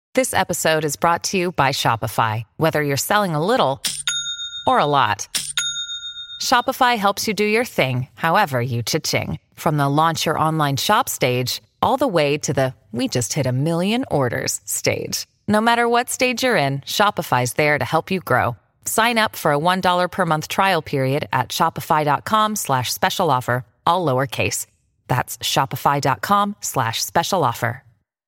This episode is brought to you by Shopify. Whether you're selling a little or a lot, Shopify helps you do your thing, however you cha-ching. From the launch your online shop stage, all the way to the we just hit 1 million orders stage. No matter what stage you're in, Shopify's there to help you grow. Sign up for a $1 per month trial period at shopify.com/special offer, all lowercase. That's shopify.com/special offer.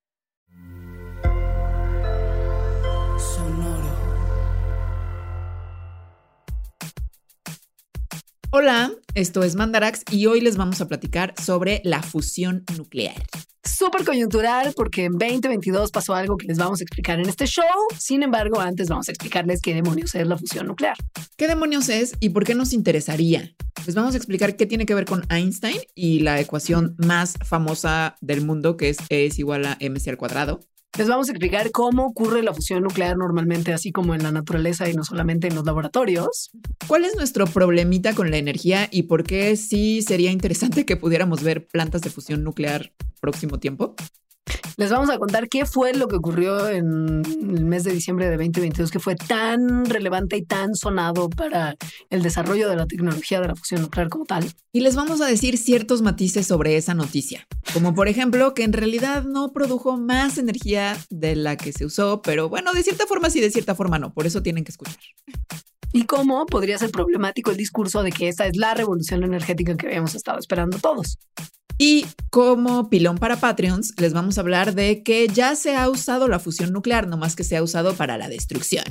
Hola, esto es Mandarax y hoy les vamos a platicar sobre la fusión nuclear. Súper coyuntural porque en 2022 pasó algo que les vamos a explicar en este show. Sin embargo, antes vamos a explicarles qué demonios es la fusión nuclear. ¿Qué demonios es y por qué nos interesaría? Les vamos a explicar qué tiene que ver con Einstein y la ecuación más famosa del mundo, que es E es igual a mc al cuadrado. Les vamos a explicar cómo ocurre la fusión nuclear normalmente, así como en la naturaleza y no solamente en los laboratorios. ¿Cuál es nuestro problemita con la energía y por qué sí sería interesante que pudiéramos ver plantas de fusión nuclear próximo tiempo? Les vamos a contar qué fue lo que ocurrió en el mes de diciembre de 2022, que fue tan relevante y tan sonado para el desarrollo de la tecnología de la fusión nuclear como tal. Y les vamos a decir ciertos matices sobre esa noticia, como por ejemplo que en realidad no produjo más energía de la que se usó, pero bueno, de cierta forma sí, de cierta forma no, por eso tienen que escuchar. Y cómo podría ser problemático el discurso de que esta es la revolución energética que habíamos estado esperando todos. Y como pilón para Patreons, les vamos a hablar de que ya se ha usado la fusión nuclear, no más que se ha usado para la destrucción.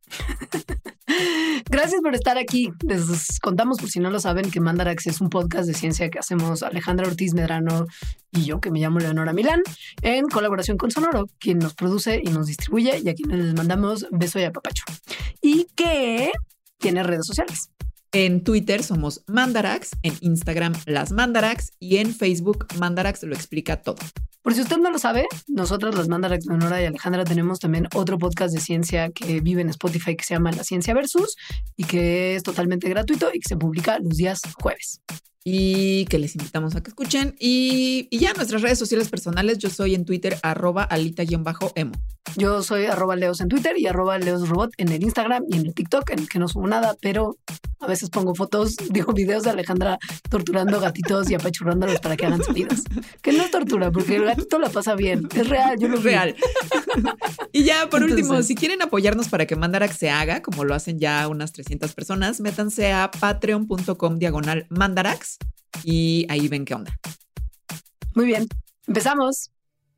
Gracias por estar aquí. Les contamos, por si no lo saben, que Mandarax es un podcast de ciencia que hacemos Alejandra Ortiz Medrano y yo, que me llamo Leonora Milán, en colaboración con Sonoro, quien nos produce y nos distribuye y a quienes les mandamos beso y apapacho. Y que tiene redes sociales. En Twitter somos Mandarax, en Instagram Las Mandarax y en Facebook Mandarax lo explica todo. Por si usted no lo sabe, nosotras las Mandarax, Leonora y Alejandra, tenemos también otro podcast de ciencia que vive en Spotify que se llama La Ciencia Versus y que es totalmente gratuito y que se publica los días jueves. Y que les invitamos a que escuchen. Y ya nuestras redes sociales personales, yo soy en Twitter @alita_emo. Yo soy @leos en Twitter y @leosrobot en el Instagram y en el TikTok, en el que no subo nada, pero a veces pongo videos de Alejandra torturando gatitos y apachurrándolos para que hagan sonidos. Que no es tortura, porque el gatito la pasa bien. Es real, yo lo vi. Real. Y ya, por último, si quieren apoyarnos para que Mandarax se haga, como lo hacen ya unas 300 personas, métanse a patreon.com/Mandarax y ahí ven qué onda. Muy bien, empezamos.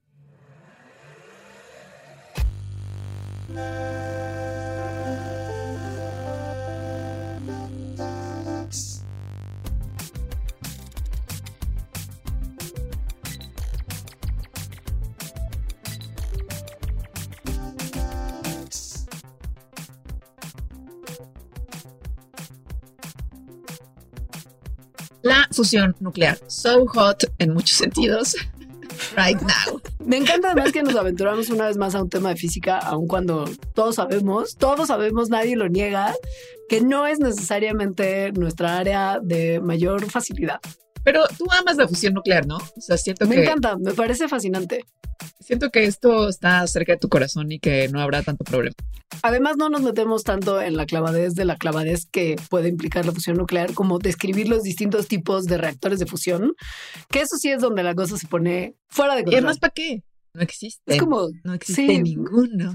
La fusión nuclear. So hot en muchos sentidos. Right now. Me encanta además que nos aventuramos una vez más a un tema de física, aun cuando todos sabemos, nadie lo niega, que no es necesariamente nuestra área de mayor facilidad. Pero tú amas la fusión nuclear, ¿no? O sea, Me encanta, me parece fascinante. Siento que esto está cerca de tu corazón y que no habrá tanto problema. Además, no nos metemos tanto en la clavadez que puede implicar la fusión nuclear, como describir los distintos tipos de reactores de fusión, que eso sí es donde la cosa se pone fuera de control. ¿Y además para qué? No existe. Es como... No existe ninguno.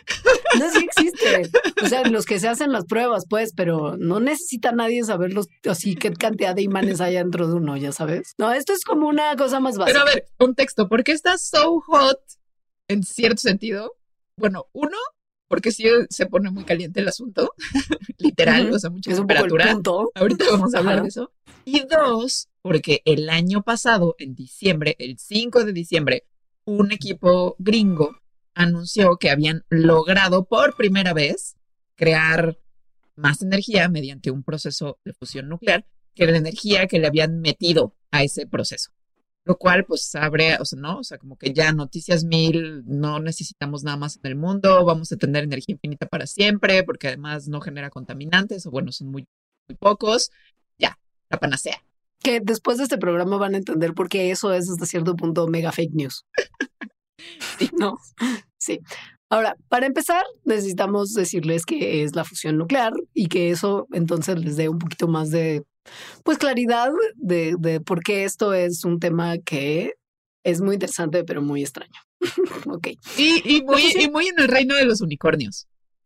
No, sí existe. O sea, los que se hacen las pruebas, pues, pero no necesita nadie saber así qué cantidad de imanes hay dentro de uno, ya sabes. No, esto es como una cosa más básica. Pero a ver, contexto, ¿por qué está so hot en cierto sentido? Bueno, uno, porque sí se pone muy caliente el asunto, literal, o sea, mucha temperatura. Un poco el punto. Ahorita vamos a hablar de eso. Y dos, porque el año pasado, en diciembre, el 5 de diciembre, un equipo gringo anunció que habían logrado por primera vez crear más energía mediante un proceso de fusión nuclear que la energía que le habían metido a ese proceso. Lo cual, pues, abre, o sea, ¿no? O sea, como que ya noticias 1000, no necesitamos nada más en el mundo, vamos a tener energía infinita para siempre, porque además no genera contaminantes, o bueno, son muy, muy pocos. Ya, la panacea. Que después de este programa van a entender por qué eso es hasta cierto punto mega fake news. Sí. No, sí. Ahora, para empezar, necesitamos decirles qué es la fusión nuclear y que eso entonces les dé un poquito más de pues claridad de por qué esto es un tema que es muy interesante, pero muy extraño. Ok. Y muy en el reino de los unicornios.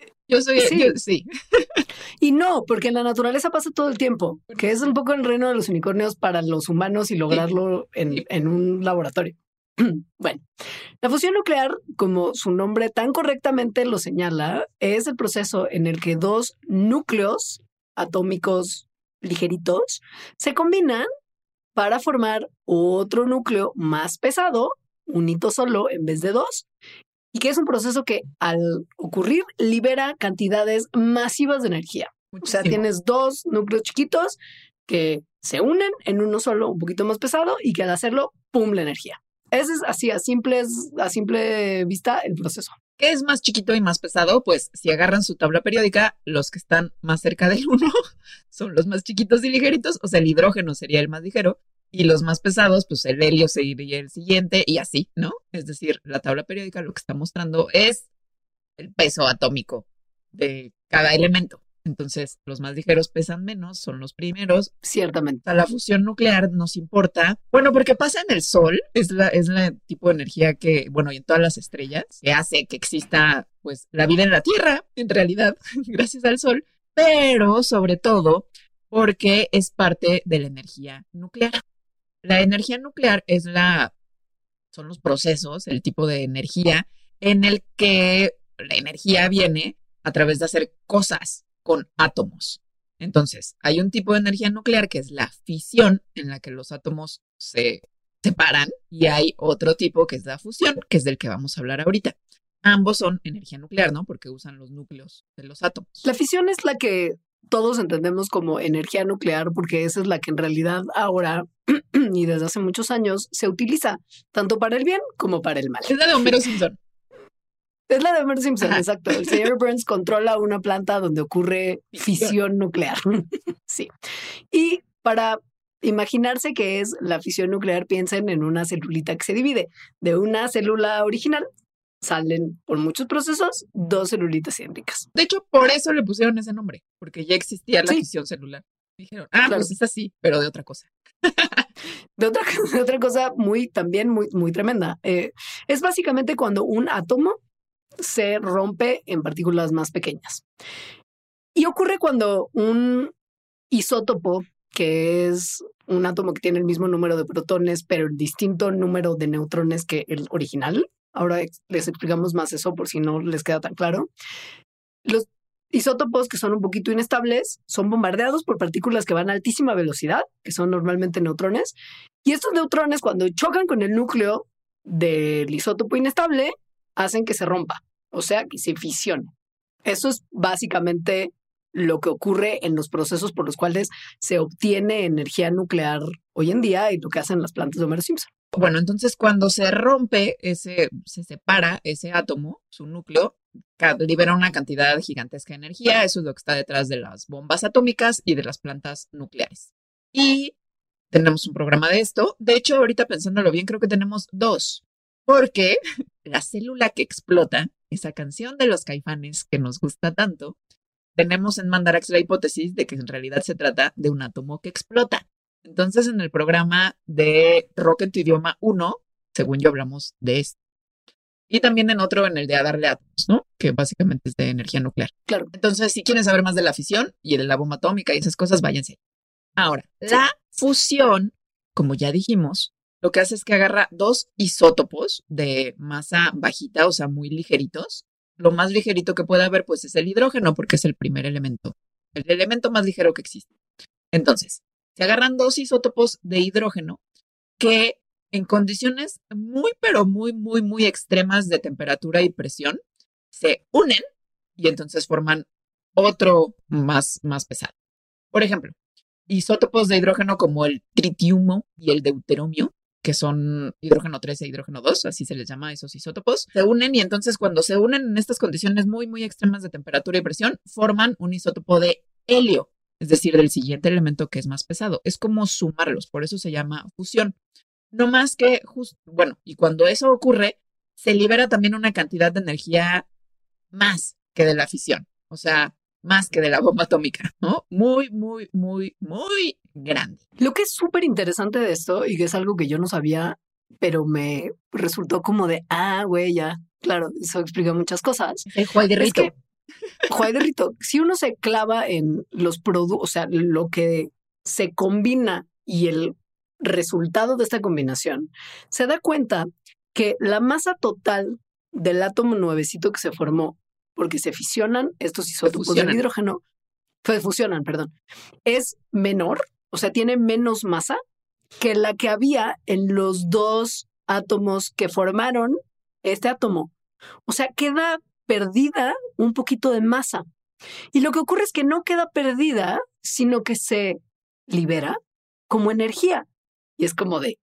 Sí. Y no, porque en la naturaleza pasa todo el tiempo, que es un poco el reino de los unicornios para los humanos y lograrlo en un laboratorio. Bueno, la fusión nuclear, como su nombre tan correctamente lo señala, es el proceso en el que dos núcleos atómicos ligeritos se combinan para formar otro núcleo más pesado, un hito solo en vez de dos, y que es un proceso que al ocurrir libera cantidades masivas de energía. Muchísimo. O sea, tienes dos núcleos chiquitos que se unen en uno solo, un poquito más pesado, y que al hacerlo, ¡pum!, la energía. Ese es así, a simple vista, el proceso. ¿Qué es más chiquito y más pesado? Pues si agarran su tabla periódica, los que están más cerca del 1 son los más chiquitos y ligeritos, o sea, el hidrógeno sería el más ligero, y los más pesados, pues el helio sería el siguiente, y así, ¿no? Es decir, la tabla periódica lo que está mostrando es el peso atómico de cada elemento. Entonces, los más ligeros pesan menos, son los primeros. Ciertamente. A la fusión nuclear nos importa, bueno, porque pasa en el Sol, es la tipo de energía que, bueno, y en todas las estrellas, que hace que exista, pues, la vida en la Tierra, en realidad, gracias al Sol, pero sobre todo porque es parte de la energía nuclear. La energía nuclear son los procesos, el tipo de energía en el que la energía viene a través de hacer cosas con átomos. Entonces, hay un tipo de energía nuclear que es la fisión, en la que los átomos se separan, y hay otro tipo que es la fusión, que es del que vamos a hablar ahorita. Ambos son energía nuclear, ¿no? Porque usan los núcleos de los átomos. La fisión es la que todos entendemos como energía nuclear, porque esa es la que en realidad ahora y desde hace muchos años se utiliza tanto para el bien como para el mal. Es la de Homero Simpson. Es la de Homer Simpson, exacto. El señor Burns controla una planta donde ocurre fisión nuclear. Sí. Y para imaginarse qué es la fisión nuclear, piensen en una celulita que se divide. De una célula original salen por muchos procesos dos celulitas idénticas. De hecho, por eso le pusieron ese nombre, porque ya existía la fisión celular. Dijeron, claro, pues es así, pero de otra cosa. De otra cosa también muy tremenda. Es básicamente cuando un átomo se rompe en partículas más pequeñas. Y ocurre cuando un isótopo, que es un átomo que tiene el mismo número de protones, pero el distinto número de neutrones que el original. Ahora les explicamos más eso por si no les queda tan claro. Los isótopos que son un poquito inestables son bombardeados por partículas que van a altísima velocidad, que son normalmente neutrones. Y estos neutrones, cuando chocan con el núcleo del isótopo inestable, hacen que se rompa, o sea, que se fisione. Eso es básicamente lo que ocurre en los procesos por los cuales se obtiene energía nuclear hoy en día y lo que hacen las plantas de Homer Simpson. Bueno, entonces cuando se rompe se separa ese átomo, su núcleo, libera una cantidad gigantesca de energía. Eso es lo que está detrás de las bombas atómicas y de las plantas nucleares. Y tenemos un programa de esto. De hecho, ahorita pensándolo bien, creo que tenemos dos. Porque la célula que explota, esa canción de los Caifanes que nos gusta tanto, tenemos en Mandarax la hipótesis de que en realidad se trata de un átomo que explota. Entonces, en el programa de Rock en tu idioma 1, según yo hablamos de esto. Y también en otro, en el de A darle átomos, ¿no? Que básicamente es de energía nuclear. Claro. Entonces, si quieren saber más de la fisión y de la bomba atómica y esas cosas, váyanse. Ahora, la fusión, como ya dijimos, lo que hace es que agarra dos isótopos de masa bajita, o sea, muy ligeritos. Lo más ligerito que puede haber, pues, es el hidrógeno, porque es el primer elemento. El elemento más ligero que existe. Entonces, se agarran dos isótopos de hidrógeno que en condiciones muy, pero muy extremas de temperatura y presión se unen y entonces forman otro más pesado. Por ejemplo, isótopos de hidrógeno como el tritiumo y el deuteromio, que son hidrógeno 3 e hidrógeno 2, así se les llama a esos isótopos, se unen y entonces cuando se unen en estas condiciones muy extremas de temperatura y presión, forman un isótopo de helio. Es decir, del siguiente elemento que es más pesado. Es como sumarlos, por eso se llama fusión. No más que, y cuando eso ocurre, se libera también una cantidad de energía más que de la fisión, o sea, más que de la bomba atómica, ¿no? Muy, muy, muy, muy grande. Lo que es súper interesante de esto y que es algo que yo no sabía, pero me resultó como de, güey, ya, claro, eso explica muchas cosas. El Juay de Es Rito. que, Juay de Rito, si uno se clava en los productos, o sea, lo que se combina y el resultado de esta combinación, se da cuenta que la masa total del átomo nuevecito que se formó, porque se fisionan estos isótopos del hidrógeno, fusionan, perdón, es menor, o sea, tiene menos masa que la que había en los dos átomos que formaron este átomo. O sea, queda perdida un poquito de masa. Y lo que ocurre es que no queda perdida, sino que se libera como energía. Y es como de,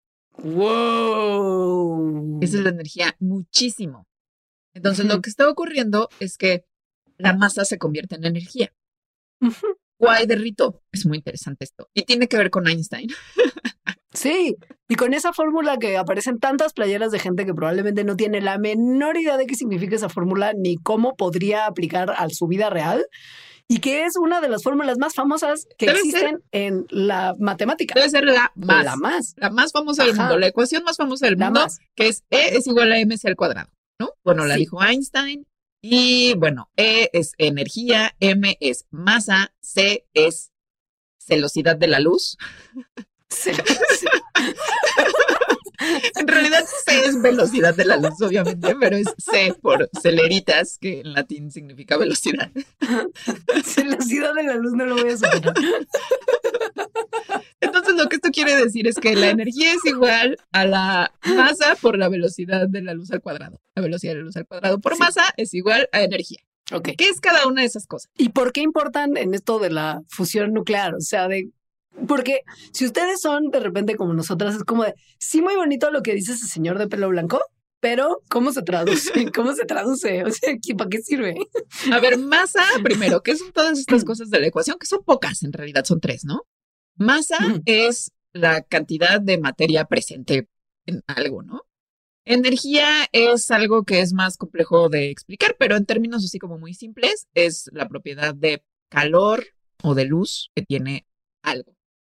wow. Esa es la energía, muchísimo. Entonces, lo que está ocurriendo es que la masa se convierte en energía. Guay de Rito. Es muy interesante esto. Y tiene que ver con Einstein. Sí, y con esa fórmula que aparecen tantas playeras de gente que probablemente no tiene la menor idea de qué significa esa fórmula ni cómo podría aplicar a su vida real, y que es una de las fórmulas más famosas que existen en la matemática. Debe ser la más famosa del mundo, la ecuación más famosa del mundo, que es E es igual a mc al cuadrado, ¿no? Bueno, la dijo Einstein. Y bueno, E es energía, M es masa, C es velocidad de la luz. En realidad C es velocidad de la luz, obviamente, pero es C por celeritas, que en latín significa velocidad. Velocidad de la luz no lo voy a superar. Entonces lo que esto quiere decir es que la energía es igual a la masa por la velocidad de la luz al cuadrado. La velocidad de la luz al cuadrado por masa es igual a energía. Okay. ¿Qué es cada una de esas cosas? ¿Y por qué importan en esto de la fusión nuclear? O sea, porque si ustedes son de repente como nosotras, es como de, sí, muy bonito lo que dice ese señor de pelo blanco, pero ¿cómo se traduce? ¿Cómo se traduce? O sea, ¿para qué sirve? A ver, masa, primero, ¿qué son todas estas cosas de la ecuación? Que son pocas, en realidad son tres, ¿no? Masa es la cantidad de materia presente en algo, ¿no? Energía es algo que es más complejo de explicar, pero en términos así como muy simples, es la propiedad de calor o de luz que tiene algo.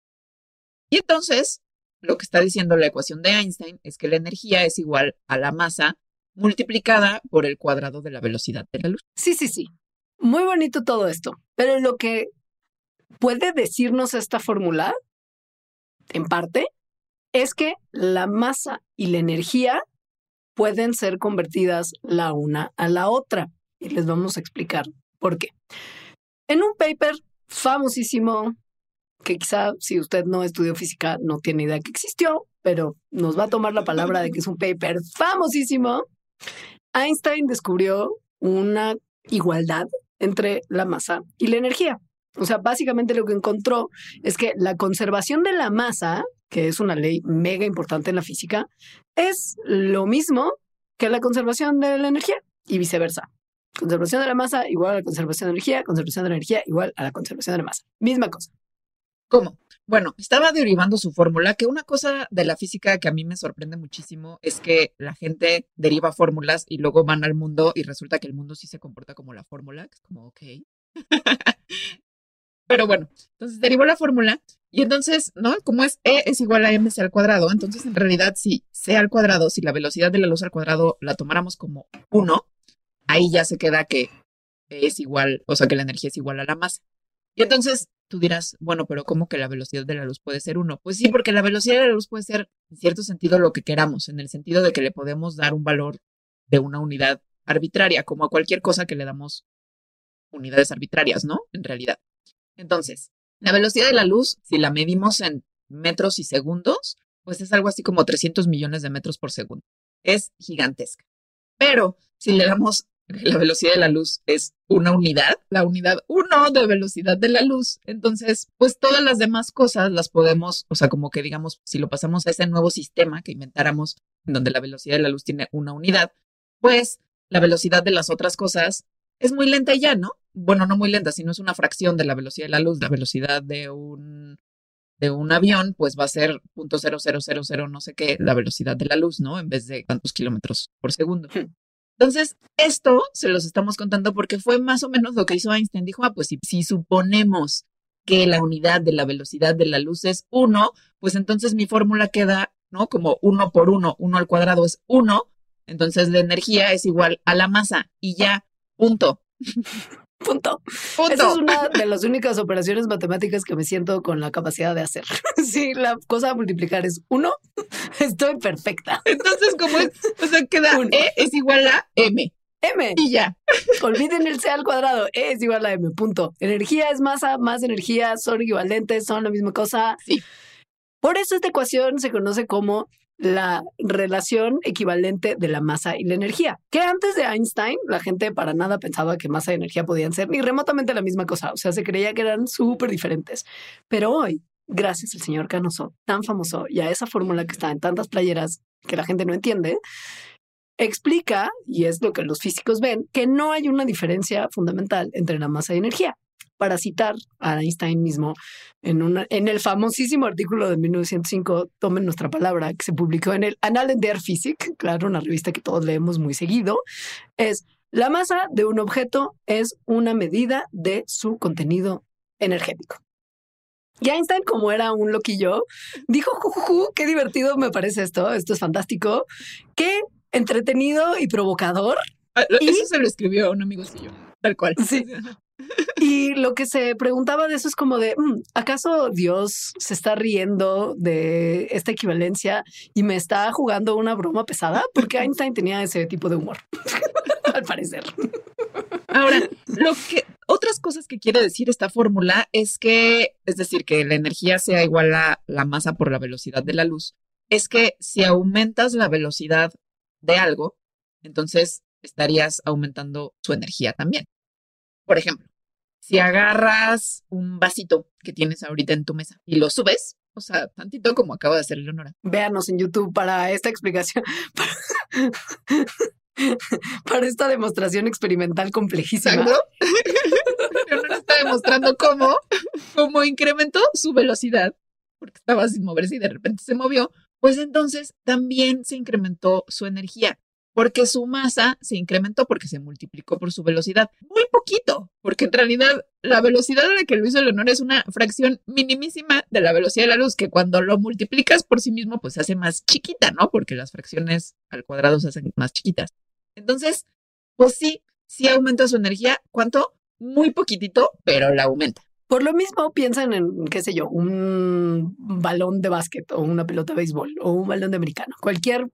Y entonces, lo que está diciendo la ecuación de Einstein es que la energía es igual a la masa multiplicada por el cuadrado de la velocidad de la luz. Sí. Muy bonito todo esto, pero lo que puede decirnos esta fórmula, en parte, es que la masa y la energía pueden ser convertidas la una a la otra. Y les vamos a explicar por qué. En un paper famosísimo, que quizá si usted no estudió física no tiene idea que existió, pero nos va a tomar la palabra de que es un paper famosísimo, Einstein descubrió una igualdad entre la masa y la energía. O sea, básicamente lo que encontró es que la conservación de la masa, que es una ley mega importante en la física, es lo mismo que la conservación de la energía y viceversa. Conservación de la masa igual a la conservación de energía, conservación de la energía igual a la conservación de la masa. Misma cosa. ¿Cómo? Bueno, estaba derivando su fórmula, que una cosa de la física que a mí me sorprende muchísimo es que la gente deriva fórmulas y luego van al mundo y resulta que el mundo sí se comporta como la fórmula, que es como, ok. Pero bueno, entonces derivó la fórmula y entonces, ¿no? Como es E es igual a mc al cuadrado, entonces en realidad si C al cuadrado, si la velocidad de la luz al cuadrado la tomáramos como 1, ahí ya se queda que es igual, o sea que la energía es igual a la masa. Y entonces tú dirás, bueno, pero ¿cómo que la velocidad de la luz puede ser 1? Pues sí, porque la velocidad de la luz puede ser en cierto sentido lo que queramos, en el sentido de que le podemos dar un valor de una unidad arbitraria, como a cualquier cosa que le damos unidades arbitrarias, ¿no? En realidad. Entonces, la velocidad de la luz, si la medimos en metros y segundos, pues es algo así como 300 millones de metros por segundo. Es gigantesca. Pero si le damos la velocidad de la luz es una unidad, la unidad 1 de velocidad de la luz, entonces, pues todas las demás cosas las podemos, o sea, como que digamos, si lo pasamos a ese nuevo sistema que inventáramos, en donde la velocidad de la luz tiene una unidad, pues la velocidad de las otras cosas es muy lenta y ya, ¿no? Bueno, no muy lenta, sino es una fracción de la velocidad de la luz. La velocidad de un avión, pues va a ser 0.0000 no sé qué, la velocidad de la luz, ¿no? En vez de tantos kilómetros por segundo. Entonces, esto se los estamos contando porque fue más o menos lo que hizo Einstein. Dijo, pues si suponemos que la unidad de la velocidad de la luz es 1, pues entonces mi fórmula queda, ¿no? Como 1 por 1, 1 al cuadrado es 1, entonces la energía es igual a la masa y ya, punto. Punto. Esa es una de las únicas operaciones matemáticas que me siento con la capacidad de hacer. Si la cosa a multiplicar es 1, estoy perfecta. Entonces, como es, o sea, queda E es igual a M. M. Y ya. Olviden el C al cuadrado. E es igual a M. Punto. Energía es masa, más energía, son equivalentes, son la misma cosa. Sí. Por eso esta ecuación se conoce como la relación equivalente de la masa y la energía, que antes de Einstein la gente para nada pensaba que masa y energía podían ser ni remotamente la misma cosa, o sea, se creía que eran súper diferentes. Pero hoy, gracias al señor Canoso, tan famoso, y a esa fórmula que está en tantas playeras que la gente no entiende, explica, y es lo que los físicos ven, que no hay una diferencia fundamental entre la masa y energía. Para citar a Einstein mismo, en el famosísimo artículo de 1905, tomen nuestra palabra, que se publicó en el Annalen der Physik, claro, una revista que todos leemos muy seguido, es: la masa de un objeto es una medida de su contenido energético. Y Einstein, como era un loquillo, dijo, qué divertido me parece esto es fantástico, qué entretenido y provocador. Eso se lo escribió un amigo suyo, tal cual. Sí. Y lo que se preguntaba de eso es como de, ¿acaso Dios se está riendo de esta equivalencia y me está jugando una broma pesada? Porque Einstein tenía ese tipo de humor, al parecer. Ahora, otras cosas que quiere decir esta fórmula es decir, que la energía sea igual a la masa por la velocidad de la luz, es que si aumentas la velocidad de algo, entonces estarías aumentando su energía también. Por ejemplo, si agarras un vasito que tienes ahorita en tu mesa y lo subes, o sea, tantito como acaba de hacer Leonora. Véanos en YouTube para esta explicación, para esta demostración experimental complejísima. ¿Exacto? Leonora está demostrando cómo incrementó su velocidad, porque estaba sin moverse y de repente se movió, pues entonces también se incrementó su energía. Porque su masa se incrementó porque se multiplicó por su velocidad. Muy poquito, porque en realidad la velocidad a la que lo hizo Leonora es una fracción minimísima de la velocidad de la luz, que cuando lo multiplicas por sí mismo, pues se hace más chiquita, ¿no? Porque las fracciones al cuadrado se hacen más chiquitas. Entonces, pues sí aumenta su energía. ¿Cuánto? Muy poquitito, pero la aumenta. Por lo mismo, piensan en, qué sé yo, un balón de básquet o una pelota de béisbol o un balón de americano. Cualquier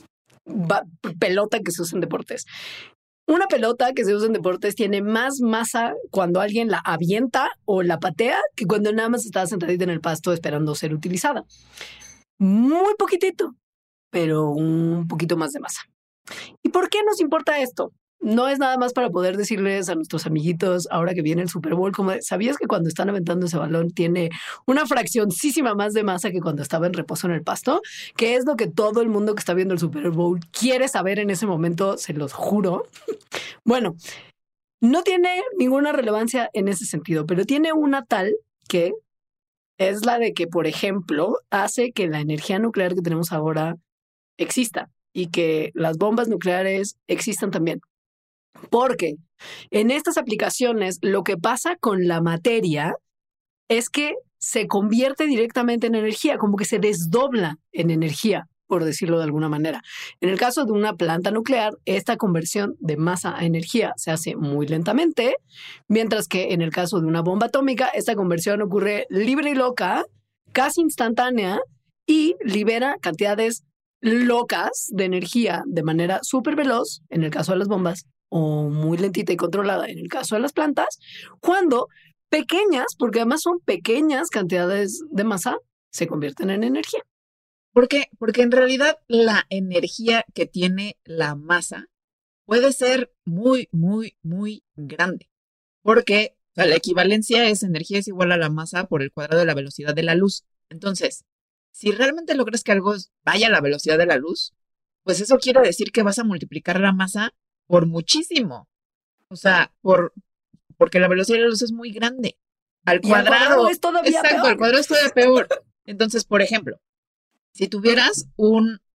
pelota que se usa en deportes. Una pelota que se usa en deportes tiene más masa cuando alguien la avienta o la patea que cuando nada más está sentadita en el pasto esperando ser utilizada. Muy poquitito, pero un poquito más de masa. ¿Y por qué nos importa esto? No es nada más para poder decirles a nuestros amiguitos ahora que viene el Super Bowl, como ¿sabías que cuando están aventando ese balón tiene una fraccioncísima más de masa que cuando estaba en reposo en el pasto? Que es lo que todo el mundo que está viendo el Super Bowl quiere saber en ese momento, se los juro. Bueno, no tiene ninguna relevancia en ese sentido, pero tiene una tal que es la de que, por ejemplo, hace que la energía nuclear que tenemos ahora exista y que las bombas nucleares existan también. Porque en estas aplicaciones lo que pasa con la materia es que se convierte directamente en energía, como que se desdobla en energía, por decirlo de alguna manera. En el caso de una planta nuclear, esta conversión de masa a energía se hace muy lentamente, mientras que en el caso de una bomba atómica, esta conversión ocurre libre y loca, casi instantánea, y libera cantidades locas de energía de manera súper veloz, en el caso de las bombas, o muy lentita y controlada en el caso de las plantas, cuando pequeñas, porque además son pequeñas cantidades de masa, se convierten en energía. ¿Por qué? Porque en realidad la energía que tiene la masa puede ser muy, muy, muy grande. Porque la equivalencia es energía es igual a la masa por el cuadrado de la velocidad de la luz. Entonces, si realmente logras que algo vaya a la velocidad de la luz, pues eso quiere decir que vas a multiplicar la masa por muchísimo. O sea, porque la velocidad de la luz es muy grande. Al cuadrado es todavía exacto, peor. Al cuadrado es todavía peor. Entonces, por ejemplo, si tuvieras un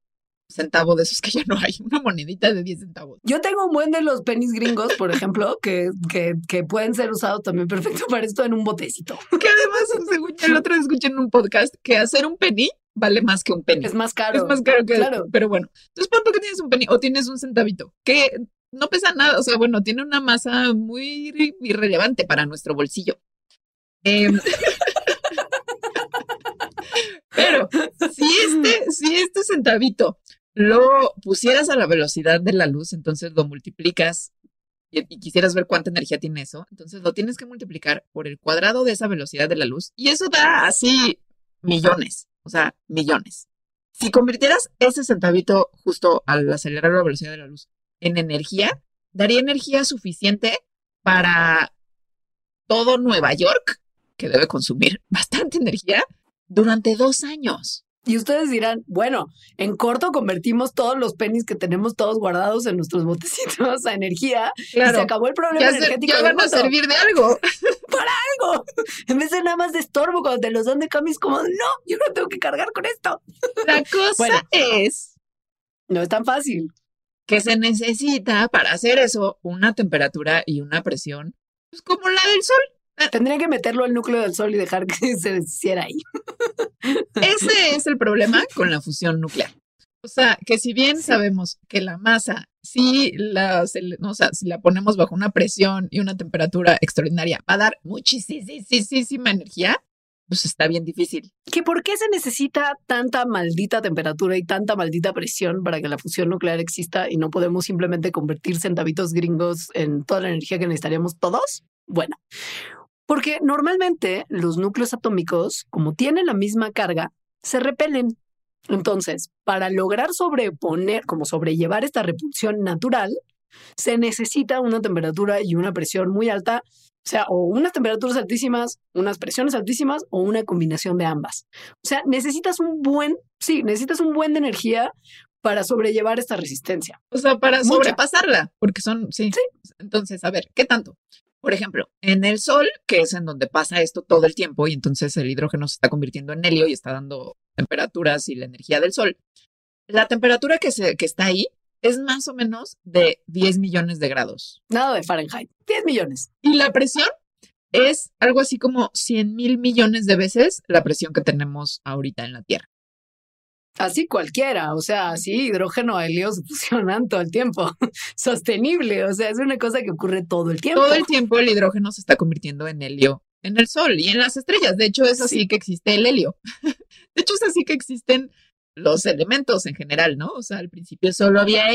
centavo de esos que ya no hay, una monedita de 10 centavos. Yo tengo un buen de los pennies gringos, por ejemplo, que pueden ser usados también perfecto para esto en un botecito. Que además, según yo el otro día escuché en un podcast, que hacer un penny vale más que un penny. Es más caro. Es más caro que claro. Pero bueno, entonces pon tú que tienes un penny o tienes un centavito, que no pesa nada, o sea, bueno, tiene una masa muy irrelevante para nuestro bolsillo. Pero si este centavito lo pusieras a la velocidad de la luz, entonces lo multiplicas y quisieras ver cuánta energía tiene eso, entonces lo tienes que multiplicar por el cuadrado de esa velocidad de la luz y eso da así millones, o sea, millones. Si convirtieras ese centavito justo al acelerar la velocidad de la luz en energía, daría energía suficiente para todo Nueva York, que debe consumir bastante energía, durante 2 años. Y ustedes dirán, bueno, en corto convertimos todos los pennies que tenemos todos guardados en nuestros botecitos a energía Claro. y se acabó el problema energético. Ya van a servir de algo. ¡Para algo! En vez de nada más de estorbo cuando te los dan de cambio, es como, no, yo no tengo que cargar con esto. La cosa es... No es tan fácil. Que se necesita para hacer eso una temperatura y una presión, pues como la del Sol. Tendría que meterlo al núcleo del Sol y dejar que se deshiciera ahí. Ese es el problema con la fusión nuclear. O sea, que si bien sabemos que la masa, si la ponemos bajo una presión y una temperatura extraordinaria, va a dar muchísima energía, pues está bien difícil. ¿Que por qué se necesita tanta maldita temperatura y tanta maldita presión para que la fusión nuclear exista y no podemos simplemente convertir centavitos gringos en toda la energía que necesitaríamos todos? Bueno, porque normalmente los núcleos atómicos, como tienen la misma carga, se repelen. Entonces, para lograr sobrellevar esta repulsión natural, se necesita una temperatura y una presión muy alta, o sea, o unas temperaturas altísimas, unas presiones altísimas o una combinación de ambas. O sea, necesitas un buen de energía para sobrellevar esta resistencia. O sea, para sobrepasarla, porque sí. Entonces, a ver, ¿qué tanto? Por ejemplo, en el Sol, que es en donde pasa esto todo el tiempo, y entonces el hidrógeno se está convirtiendo en helio y está dando temperaturas y la energía del Sol. La temperatura que está ahí es más o menos de 10 millones de grados. Nada de Fahrenheit, 10 millones. Y la presión es algo así como 100,000 millones de veces la presión que tenemos ahorita en la Tierra. Así cualquiera, o sea, así hidrógeno, helio se fusionan todo el tiempo. Sostenible, o sea, es una cosa que ocurre todo el tiempo. Todo el tiempo el hidrógeno se está convirtiendo en helio en el Sol y en las estrellas. De hecho, es así que existe el helio. De hecho, es así que existen los elementos en general, ¿no? O sea, al principio solo había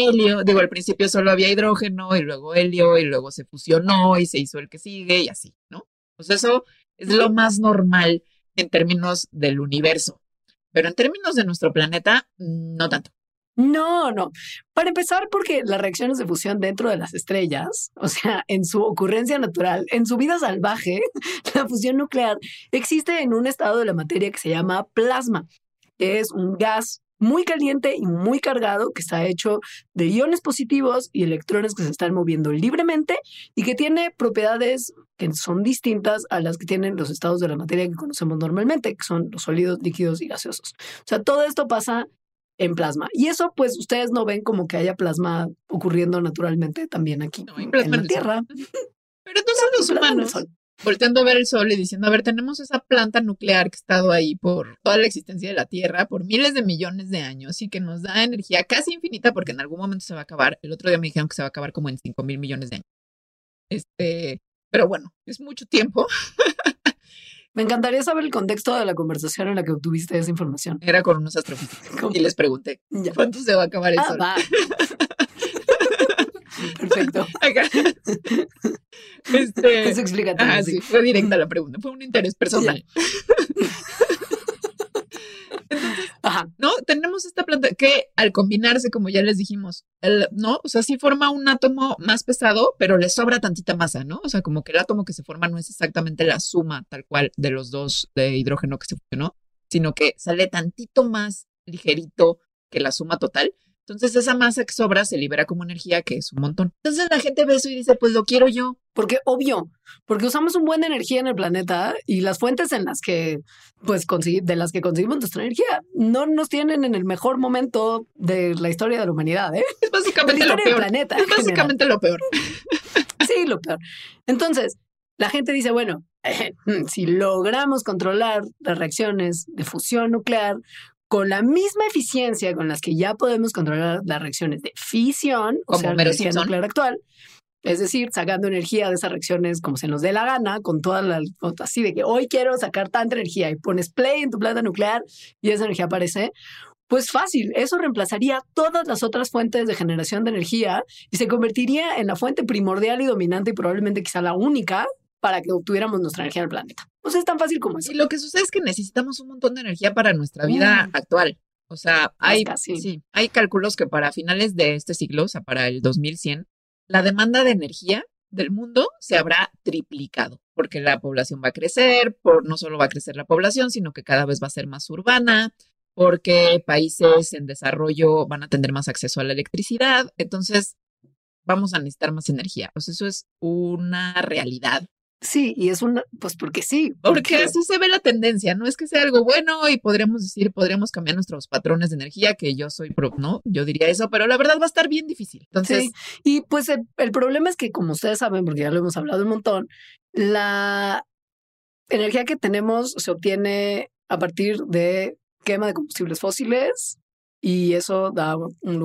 hidrógeno y luego helio y luego se fusionó y se hizo el que sigue y así, ¿no? Pues eso es lo más normal en términos del universo. Pero en términos de nuestro planeta, no tanto. No. Para empezar, porque las reacciones de fusión dentro de las estrellas, o sea, en su ocurrencia natural, en su vida salvaje, la fusión nuclear existe en un estado de la materia que se llama plasma. Es un gas muy caliente y muy cargado que está hecho de iones positivos y electrones que se están moviendo libremente y que tiene propiedades que son distintas a las que tienen los estados de la materia que conocemos normalmente, que son los sólidos, líquidos y gaseosos. O sea, todo esto pasa en plasma. Y eso, pues, ustedes no ven como que haya plasma ocurriendo naturalmente también aquí en la Tierra. Pero entonces los humanos, volteando a ver el Sol y diciendo, a ver, tenemos esa planta nuclear que ha estado ahí por toda la existencia de la Tierra, por miles de millones de años y que nos da energía casi infinita porque en algún momento se va a acabar. El otro día me dijeron que se va a acabar como en 5,000 millones de años. Pero bueno, es mucho tiempo. Me encantaría saber el contexto de la conversación en la que obtuviste esa información. Era con unos astrofísicos y les pregunté, ¿cuánto se va a acabar el Sol? Va. Perfecto. Eso explica todo. Sí, fue directa la pregunta, fue un interés personal. Entonces, ¿no? Tenemos esta planta que al combinarse, como ya les dijimos, ¿no? O sea, sí forma un átomo más pesado, pero le sobra tantita masa, ¿no? O sea, como que el átomo que se forma no es exactamente la suma tal cual de los dos de hidrógeno que se fusionó, sino que sale tantito más ligerito que la suma total. Entonces esa masa que sobra se libera como energía, que es un montón. Entonces la gente ve eso y dice, pues lo quiero yo. Porque obvio, porque usamos un buen de energía en el planeta y las fuentes en las que, pues, de las que conseguimos nuestra energía no nos tienen en el mejor momento de la historia de la humanidad, ¿eh? Es básicamente lo peor. Del planeta, es básicamente lo peor. Sí, lo peor. Entonces, la gente dice, bueno, si logramos controlar las reacciones de fusión nuclear con la misma eficiencia con las que ya podemos controlar las reacciones de fisión, o sea, la energía nuclear actual, es decir, sacando energía de esas reacciones como se nos dé la gana, con toda la, así de que hoy quiero sacar tanta energía y pones play en tu planta nuclear y esa energía aparece, pues fácil, eso reemplazaría todas las otras fuentes de generación de energía y se convertiría en la fuente primordial y dominante y probablemente quizá la única para que obtuviéramos nuestra energía en el planeta. O sea, es tan fácil como eso. Y lo que sucede es que necesitamos un montón de energía para nuestra vida actual. O sea, hay cálculos que para finales de este siglo, o sea, para el 2100, la demanda de energía del mundo se habrá triplicado, porque la población va a crecer, no solo va a crecer la población, sino que cada vez va a ser más urbana, porque países en desarrollo van a tener más acceso a la electricidad, entonces vamos a necesitar más energía. Pues eso es una realidad. Sí, y es pues porque sí. Porque así se ve la tendencia, no es que sea algo bueno y podríamos cambiar nuestros patrones de energía, que yo soy no, yo diría eso, pero la verdad va a estar bien difícil. Entonces, sí. Y pues el problema es que, como ustedes saben, porque ya lo hemos hablado un montón, la energía que tenemos se obtiene a partir de quema de combustibles fósiles. Y eso da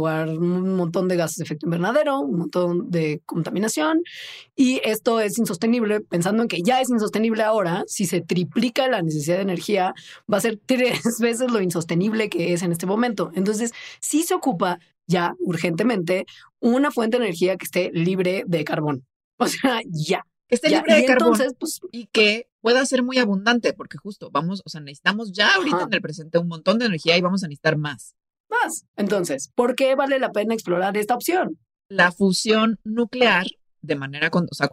un montón de gases de efecto invernadero, un montón de contaminación. Y esto es insostenible, pensando en que ya es insostenible ahora. Si se triplica la necesidad de energía, va a ser 3 veces lo insostenible que es en este momento. Entonces, sí se ocupa ya urgentemente una fuente de energía que esté libre de carbón. O sea, ya. Que esté libre de carbón. Entonces, pues, y que pueda ser muy abundante, porque justo necesitamos ya ahorita en el presente un montón de energía y vamos a necesitar más. Entonces, ¿por qué vale la pena explorar esta opción? La fusión nuclear, de manera,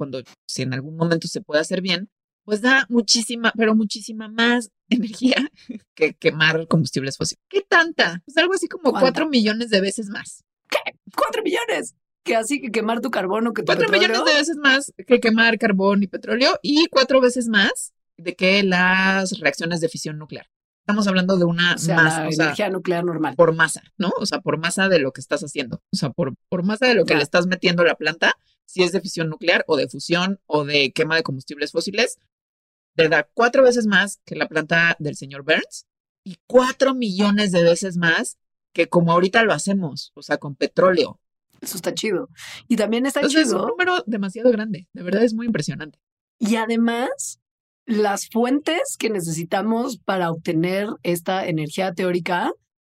si en algún momento se puede hacer bien, pues da muchísima más energía que quemar combustibles fósiles. ¿Qué tanta? Pues algo así como 4 millones de veces más. ¿Qué? ¿4 millones? Que así que quemar tu carbono que tu 4 petróleo. millones de veces más que quemar carbón y petróleo y 4 veces más de que las reacciones de fisión nuclear. Estamos hablando de una energía nuclear normal. Por masa, ¿no? O sea, por masa de lo que estás haciendo. O sea, por masa de lo que le estás metiendo a la planta, si es de fisión nuclear o de fusión o de quema de combustibles fósiles, te da 4 veces más que la planta del señor Burns y 4 millones de veces más que como ahorita lo hacemos, o sea, con petróleo. Eso está chido. Y también está chido. Es un número demasiado grande. De verdad es muy impresionante. Y además, las fuentes que necesitamos para obtener esta energía teórica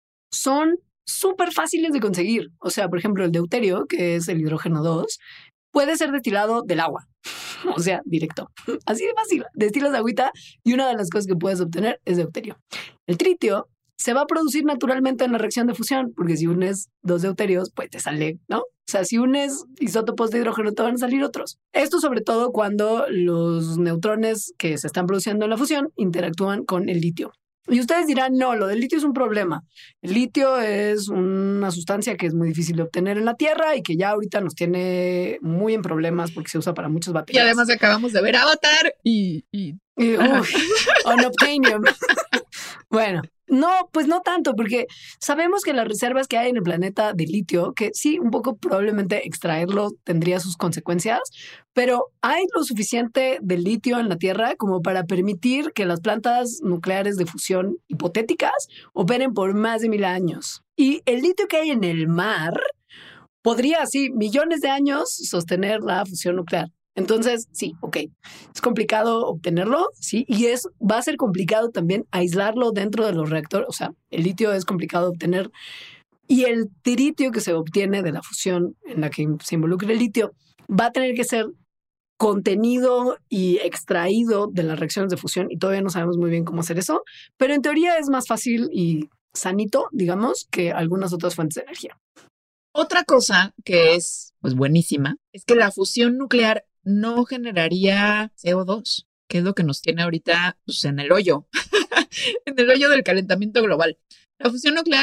son súper fáciles de conseguir. O sea, por ejemplo, el deuterio, que es el hidrógeno 2, puede ser destilado del agua. O sea, directo. Así de fácil. Destilas agüita y una de las cosas que puedes obtener es deuterio. El tritio se va a producir naturalmente en la reacción de fusión, porque si unes 2 deuterios, pues te sale, ¿no? O sea, si unes isótopos de hidrógeno, te van a salir otros. Esto sobre todo cuando los neutrones que se están produciendo en la fusión interactúan con el litio. Y ustedes dirán, no, lo del litio es un problema. El litio es una sustancia que es muy difícil de obtener en la Tierra y que ya ahorita nos tiene muy en problemas porque se usa para muchas baterías. Y además acabamos de ver Avatar y Unobtainium. Bueno, no, pues no tanto, porque sabemos que las reservas que hay en el planeta de litio, que sí, un poco probablemente extraerlo tendría sus consecuencias, pero hay lo suficiente de litio en la Tierra como para permitir que las plantas nucleares de fusión hipotéticas operen por más de 1000 años. Y el litio que hay en el mar podría, así, millones de años sostener la fusión nuclear. Entonces, sí, ok, es complicado obtenerlo, sí, y va a ser complicado también aislarlo dentro de los reactores. O sea, el litio es complicado de obtener y el tritio que se obtiene de la fusión en la que se involucra el litio va a tener que ser contenido y extraído de las reacciones de fusión y todavía no sabemos muy bien cómo hacer eso, pero en teoría es más fácil y sanito, digamos, que algunas otras fuentes de energía. Otra cosa que es pues buenísima es que la fusión nuclear no generaría CO2, que es lo que nos tiene ahorita pues, en el hoyo, en el hoyo del calentamiento global. La fusión nuclear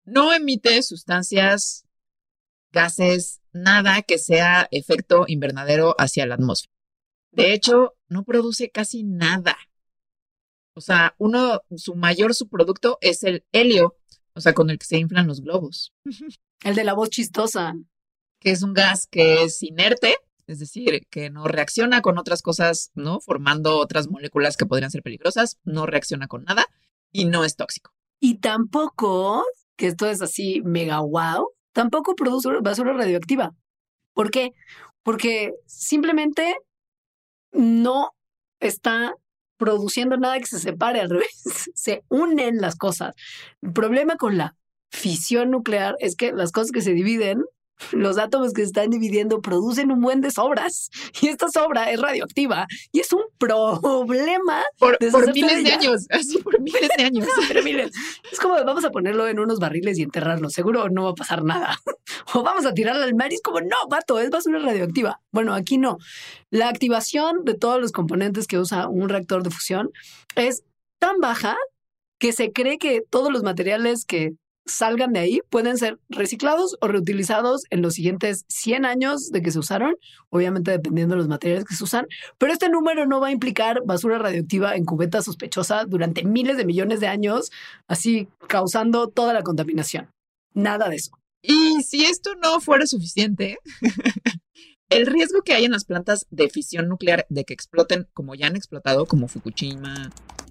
No emite sustancias, gases, nada que sea efecto invernadero hacia la atmósfera. De hecho, no produce casi nada. O sea, su mayor subproducto es el helio, o sea, con el que se inflan los globos. El de la voz chistosa. Que es un gas que es inerte, es decir, que no reacciona con otras cosas, ¿no? Formando otras moléculas que podrían ser peligrosas, no reacciona con nada y no es tóxico. Y tampoco, que esto es así mega wow, tampoco produce basura radioactiva. ¿Por qué? Porque simplemente no está produciendo nada que se separe, al revés, se unen las cosas. El problema con la fisión nuclear es que las cosas que se dividen, los átomos que se están dividiendo producen un buen de sobras y esta sobra es radioactiva y es un problema por deshacerse miles de ella. años, así por miles de años. Pero miren, es como vamos a ponerlo en unos barriles y enterrarlo, seguro no va a pasar nada. O vamos a tirarlo al mar y es como, no, vato, es basura radioactiva. Bueno, aquí no. La activación de todos los componentes que usa un reactor de fusión es tan baja que se cree que todos los materiales que salgan de ahí pueden ser reciclados o reutilizados en los siguientes 100 años de que se usaron, obviamente dependiendo de los materiales que se usan, pero este número no va a implicar basura radioactiva en cubeta sospechosa durante miles de millones de años, así causando toda la contaminación. Nada de eso. Y si esto no fuera suficiente, el riesgo que hay en las plantas de fisión nuclear de que exploten como ya han explotado, como Fukushima,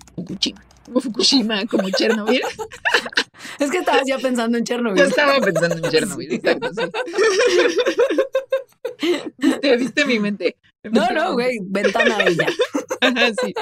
como Chernobyl. Es que estabas ya pensando en Chernobyl. Yo estaba pensando en Chernobyl, sí. Exacto, sí. ¿Viste mi mente? No, güey, ventana a ella. Sí.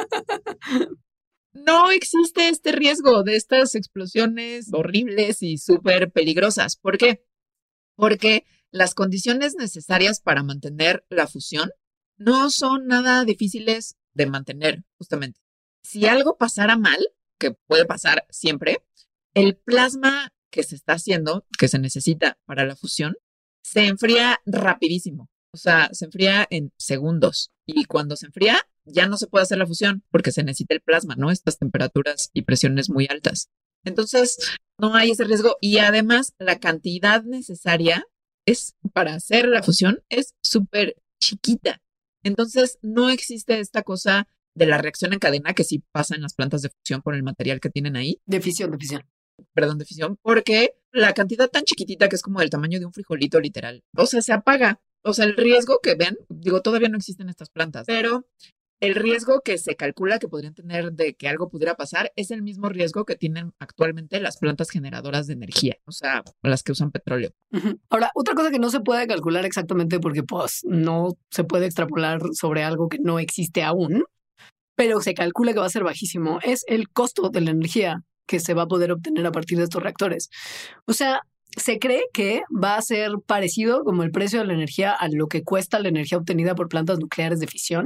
No existe este riesgo de estas explosiones horribles y súper peligrosas. ¿Por qué? Porque las condiciones necesarias para mantener la fusión no son nada difíciles de mantener, justamente. Si algo pasara mal, que puede pasar siempre, el plasma que se está haciendo, que se necesita para la fusión, se enfría rapidísimo. O sea, se enfría en segundos. Y cuando se enfría, ya no se puede hacer la fusión porque se necesita el plasma, ¿no? Estas temperaturas y presiones muy altas. Entonces, no hay ese riesgo. Y además, la cantidad necesaria para hacer la fusión es súper chiquita. Entonces, no existe esta cosa de la reacción en cadena que sí pasa en las plantas de fusión por el material que tienen ahí. De fisión. Perdón, de fisión, porque la cantidad tan chiquitita que es como del tamaño de un frijolito literal, o sea, se apaga. O sea, el riesgo que ven, digo, todavía no existen estas plantas, pero el riesgo que se calcula que podrían tener de que algo pudiera pasar es el mismo riesgo que tienen actualmente las plantas generadoras de energía, o sea, las que usan petróleo. Uh-huh. Ahora, otra cosa que no se puede calcular exactamente porque pues no se puede extrapolar sobre algo que no existe aún, pero se calcula que va a ser bajísimo, es el costo de la energía que se va a poder obtener a partir de estos reactores. O sea, se cree que va a ser parecido como el precio de la energía a lo que cuesta la energía obtenida por plantas nucleares de fisión,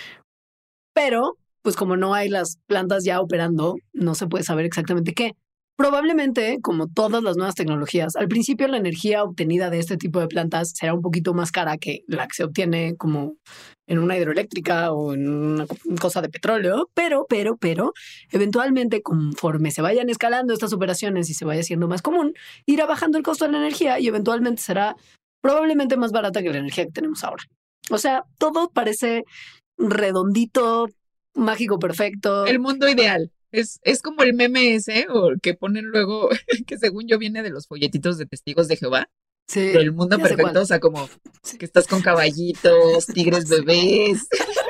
pero pues como no hay las plantas ya operando, no se puede saber exactamente qué. Probablemente, como todas las nuevas tecnologías, al principio la energía obtenida de este tipo de plantas será un poquito más cara que la que se obtiene como en una hidroeléctrica o en una cosa de petróleo, pero, eventualmente, conforme se vayan escalando estas operaciones y se vaya haciendo más común, irá bajando el costo de la energía y eventualmente será probablemente más barata que la energía que tenemos ahora. O sea, todo parece redondito, mágico, perfecto. El mundo ideal. Es como el meme ese, o que ponen luego, que según yo viene de los folletitos de testigos de Jehová. Sí, del mundo perfecto, o sea, como que estás con caballitos, tigres bebés.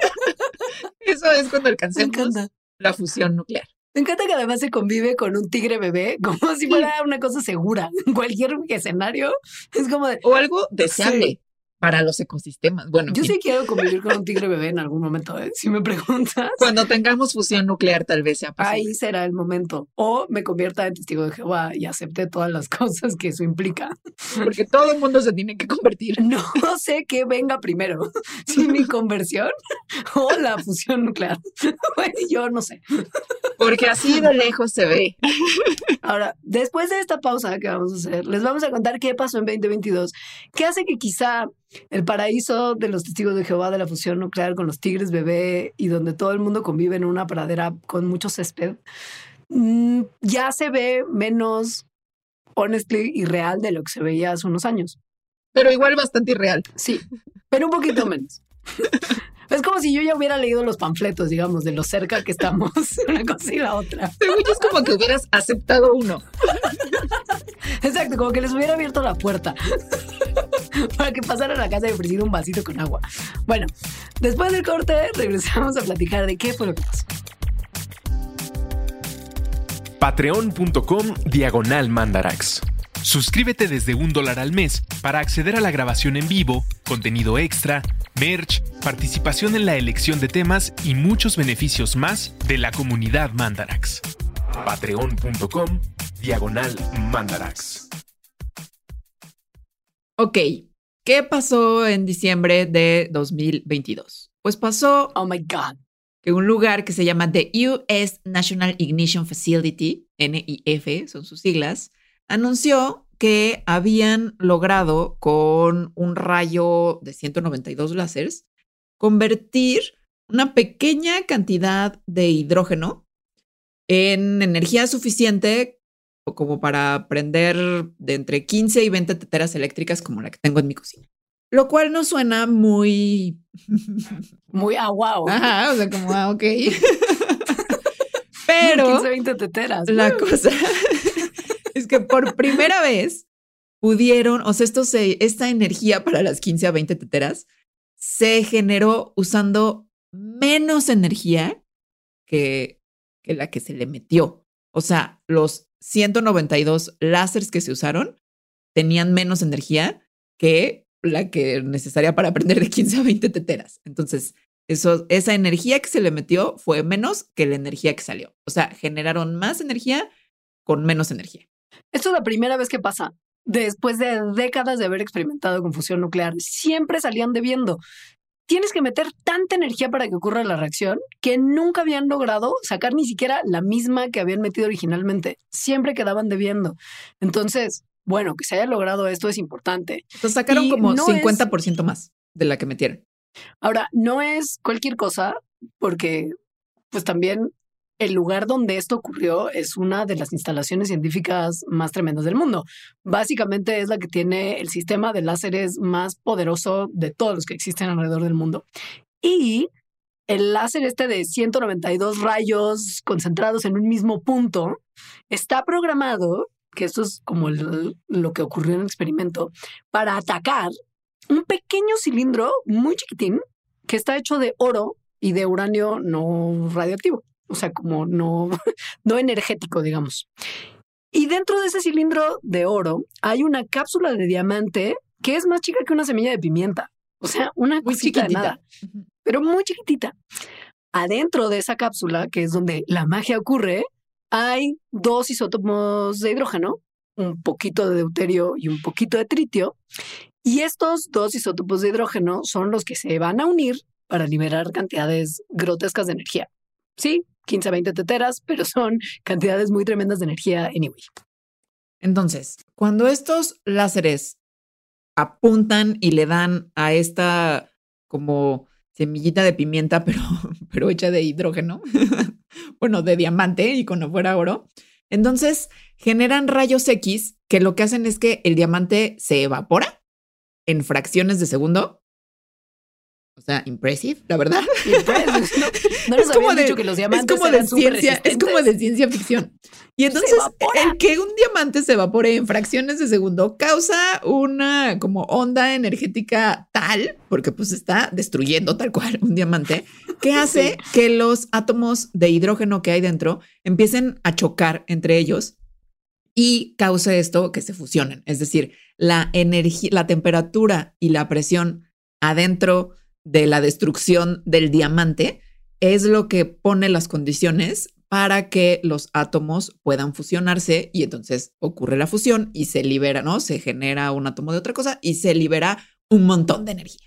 Eso es cuando alcancemos la fusión nuclear. Me encanta que además se convive con un tigre bebé como si fuera una cosa segura. En cualquier escenario es como de... O algo deseable. Sí. Para los ecosistemas. Bueno, yo sí quiero convivir con un tigre bebé en algún momento, si me preguntas. Cuando tengamos fusión nuclear, tal vez sea posible. Ahí será el momento. O me convierta en testigo de Jehová y acepte todas las cosas que eso implica. Porque todo el mundo se tiene que convertir. No sé qué venga primero, si mi conversión o la fusión nuclear. Yo no sé. Porque así de lejos se ve. Ahora, después de esta pausa que vamos a hacer, les vamos a contar qué pasó en 2022, qué hace que quizá el paraíso de los testigos de Jehová de la fusión nuclear con los tigres bebé y donde todo el mundo convive en una pradera con mucho césped, ya se ve menos honestly irreal de lo que se veía hace unos años. Pero igual bastante irreal. Sí, pero un poquito menos. Es como si yo ya hubiera leído los panfletos, digamos, de lo cerca que estamos una cosa y la otra. Según yo es como que hubieras aceptado uno. Exacto, como que les hubiera abierto la puerta para que pasaran a la casa y ofrecieran un vasito con agua. Bueno, después del corte regresamos a platicar de qué fue lo que pasó. Patreon.com/Mandarax. Suscríbete desde $1 al mes para acceder a la grabación en vivo, contenido extra, merch, participación en la elección de temas y muchos beneficios más de la comunidad Mandarax. Patreon.com/Mandarax. Ok, ¿qué pasó en diciembre de 2022? Pues pasó Oh my God. que un lugar que se llama The U.S. National Ignition Facility, NIF son sus siglas, anunció que habían logrado con un rayo de 192 láseres convertir una pequeña cantidad de hidrógeno en energía suficiente como para prender de entre 15 y 20 teteras eléctricas como la que tengo en mi cocina. Lo cual no suena muy... Muy wow. Ajá, o sea, como, ok. Pero 15, 20 teteras. la cosa es que por primera vez pudieron, o sea, esta energía para las 15 a 20 teteras se generó usando menos energía que la que se le metió. O sea, los 192 láseres que se usaron tenían menos energía que la que necesaria para prender de 15 a 20 teteras. Entonces, esa energía que se le metió fue menos que la energía que salió. O sea, generaron más energía con menos energía. Esto es la primera vez que pasa. Después de décadas de haber experimentado con fusión nuclear, siempre salían debiendo. Tienes que meter tanta energía para que ocurra la reacción que nunca habían logrado sacar ni siquiera la misma que habían metido originalmente. Siempre quedaban debiendo. Entonces, bueno, que se haya logrado esto es importante. Entonces sacaron Y como no 50% más de la que metieron. Ahora, no es cualquier cosa porque pues también el lugar donde esto ocurrió es una de las instalaciones científicas más tremendas del mundo. Básicamente es la que tiene el sistema de láseres más poderoso de todos los que existen alrededor del mundo. Y el láser de 192 rayos concentrados en un mismo punto está programado, que esto es como lo que ocurrió en el experimento, para atacar un pequeño cilindro muy chiquitín que está hecho de oro y de uranio no radioactivo. O sea, como no energético, digamos. Y dentro de ese cilindro de oro hay una cápsula de diamante que es más chica que una semilla de pimienta. O sea, una Muy cosita de chiquitita. nada, pero muy chiquitita. Adentro de esa cápsula, que es donde la magia ocurre, hay 2 isótopos de hidrógeno, un poquito de deuterio y un poquito de tritio. Y estos 2 isótopos de hidrógeno son los que se van a unir para liberar cantidades grotescas de energía. Sí, 15 a 20 teteras, pero son cantidades muy tremendas de energía anyway. Entonces, cuando estos láseres apuntan y le dan a esta como semillita de pimienta, pero hecha de hidrógeno, bueno, de diamante y con afuera oro, entonces generan rayos X que lo que hacen es que el diamante se evapora en fracciones de segundo. O sea, impressive, la verdad. No nos habían dicho que los diamantes eran súper resistentes. Es como de ciencia ficción. Y entonces el que un diamante se evapore en fracciones de segundo causa una como onda energética tal, porque pues está destruyendo tal cual un diamante, que hace que los átomos de hidrógeno que hay dentro empiecen a chocar entre ellos y cause esto que se fusionen. Es decir, la energía, la temperatura y la presión adentro de la destrucción del diamante es lo que pone las condiciones para que los átomos puedan fusionarse y entonces ocurre la fusión y se libera, ¿no? Se genera un átomo de otra cosa y se libera un montón de energía.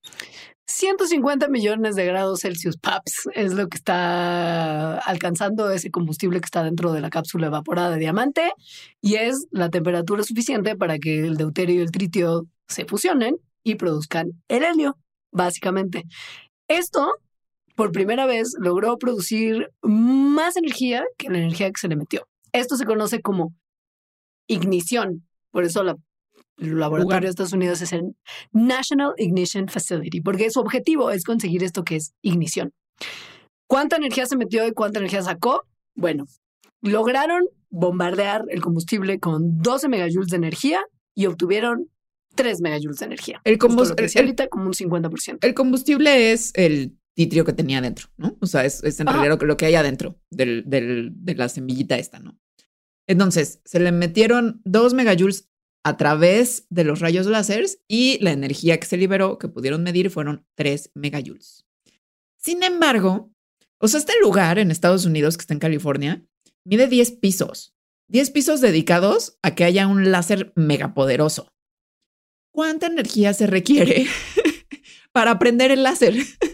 150 millones de grados Celsius, paps, es lo que está alcanzando ese combustible que está dentro de la cápsula evaporada de diamante y es la temperatura suficiente para que el deuterio y el tritio se fusionen y produzcan el helio, básicamente. Esto, por primera vez, logró producir más energía que la energía que se le metió. Esto se conoce como ignición. Por eso el laboratorio de Estados Unidos es el National Ignition Facility, porque su objetivo es conseguir esto que es ignición. ¿Cuánta energía se metió y cuánta energía sacó? Bueno, lograron bombardear el combustible con 12 megajoules de energía y obtuvieron 3 megajoules de energía. Ahorita como un 50%. El combustible es el titrio que tenía adentro, ¿no? O sea, es en realidad lo que hay adentro de la semillita esta, ¿no? Entonces, se le metieron 2 megajoules a través de los rayos láseres y la energía que se liberó, que pudieron medir, fueron 3 megajoules. Sin embargo, o sea, este lugar en Estados Unidos, que está en California, mide 10 pisos. 10 pisos dedicados a que haya un láser megapoderoso. ¿Cuánta energía se requiere para prender el láser?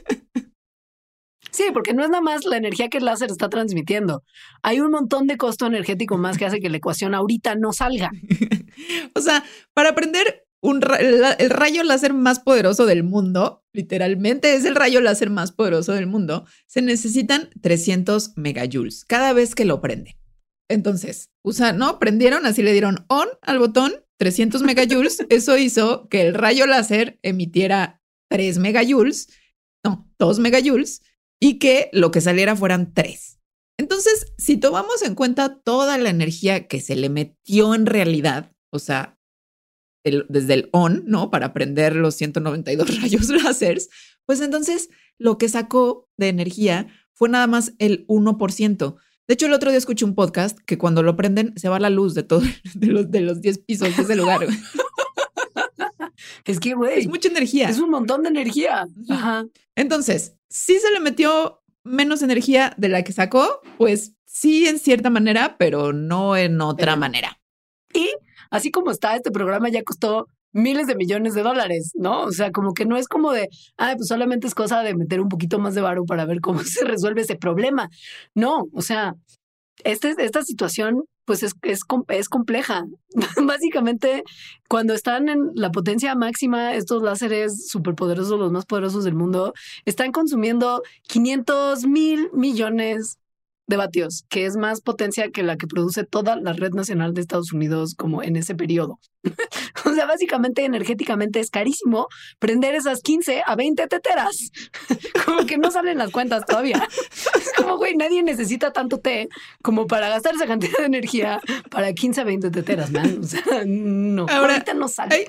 Sí, porque no es nada más la energía que el láser está transmitiendo. Hay un montón de costo energético más que hace que la ecuación ahorita no salga. O sea, para prender el rayo láser más poderoso del mundo, literalmente es el rayo láser más poderoso del mundo, se necesitan 300 megajoules cada vez que lo prende. Entonces, prendieron, así le dieron on al botón, 300 megajoules. Eso hizo que el rayo láser emitiera 2 megajoules, y que lo que saliera fueran 3. Entonces, si tomamos en cuenta toda la energía que se le metió en realidad, o sea, desde el on, ¿no? Para prender los 192 rayos láseres, pues entonces lo que sacó de energía fue nada más el 1%. De hecho, el otro día escuché un podcast que cuando lo prenden se va la luz de todo, de los 10 pisos de ese lugar. Es que, güey, es mucha energía. Es un montón de energía. Ajá. Entonces, sí se le metió menos energía de la que sacó, pues sí, en cierta manera, pero no en otra manera. Y así como está, este programa ya costó miles de millones de dólares, ¿no? O sea, como que no es como de, pues solamente es cosa de meter un poquito más de varo para ver cómo se resuelve ese problema. No, o sea, esta situación pues es compleja. Básicamente, cuando están en la potencia máxima, estos láseres superpoderosos, los más poderosos del mundo, están consumiendo 500,000 millones de vatios, que es más potencia que la que produce toda la red nacional de Estados Unidos como en ese periodo. O sea, básicamente energéticamente es carísimo prender esas 15 a 20 teteras. Como que no salen las cuentas todavía. Es como, güey, nadie necesita tanto té como para gastar esa cantidad de energía para 15 a 20 teteras, man. O sea, no. Ahora, ahorita no sale.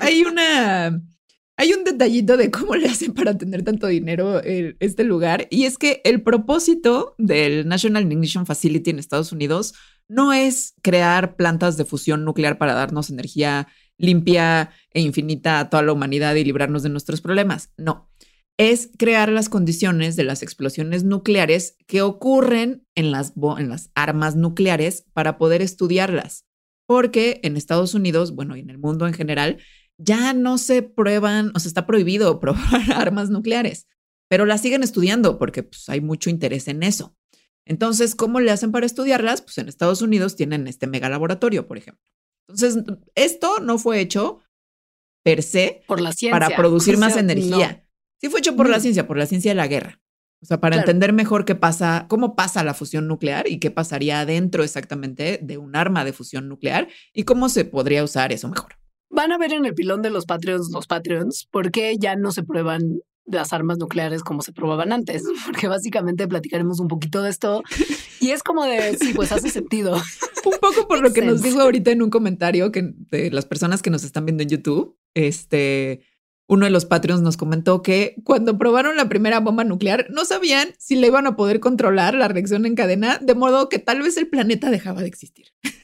Hay un detallito de cómo le hacen para tener tanto dinero este lugar, y es que el propósito del National Ignition Facility en Estados Unidos no es crear plantas de fusión nuclear para darnos energía limpia e infinita a toda la humanidad y librarnos de nuestros problemas. No, es crear las condiciones de las explosiones nucleares que ocurren en las armas nucleares para poder estudiarlas. Porque en Estados Unidos, bueno, y en el mundo en general, ya no se prueban, o sea, está prohibido probar armas nucleares, pero las siguen estudiando porque pues, hay mucho interés en eso. Entonces, ¿cómo le hacen para estudiarlas? Pues en Estados Unidos tienen este mega laboratorio, por ejemplo. Entonces, esto no fue hecho per se por la ciencia, para producir más energía. No. Sí fue hecho por la ciencia de la guerra. O sea, para entender mejor cómo pasa la fusión nuclear y qué pasaría adentro exactamente de un arma de fusión nuclear y cómo se podría usar eso mejor. Van a ver en el pilón de los Patreons, por qué ya no se prueban las armas nucleares como se probaban antes, porque básicamente platicaremos un poquito de esto y es como de, sí, pues hace sentido. Un poco por lo que nos dijo ahorita en un comentario que de las personas que nos están viendo en YouTube, uno de los Patreons nos comentó que cuando probaron la primera bomba nuclear no sabían si le iban a poder controlar la reacción en cadena, de modo que tal vez el planeta dejaba de existir.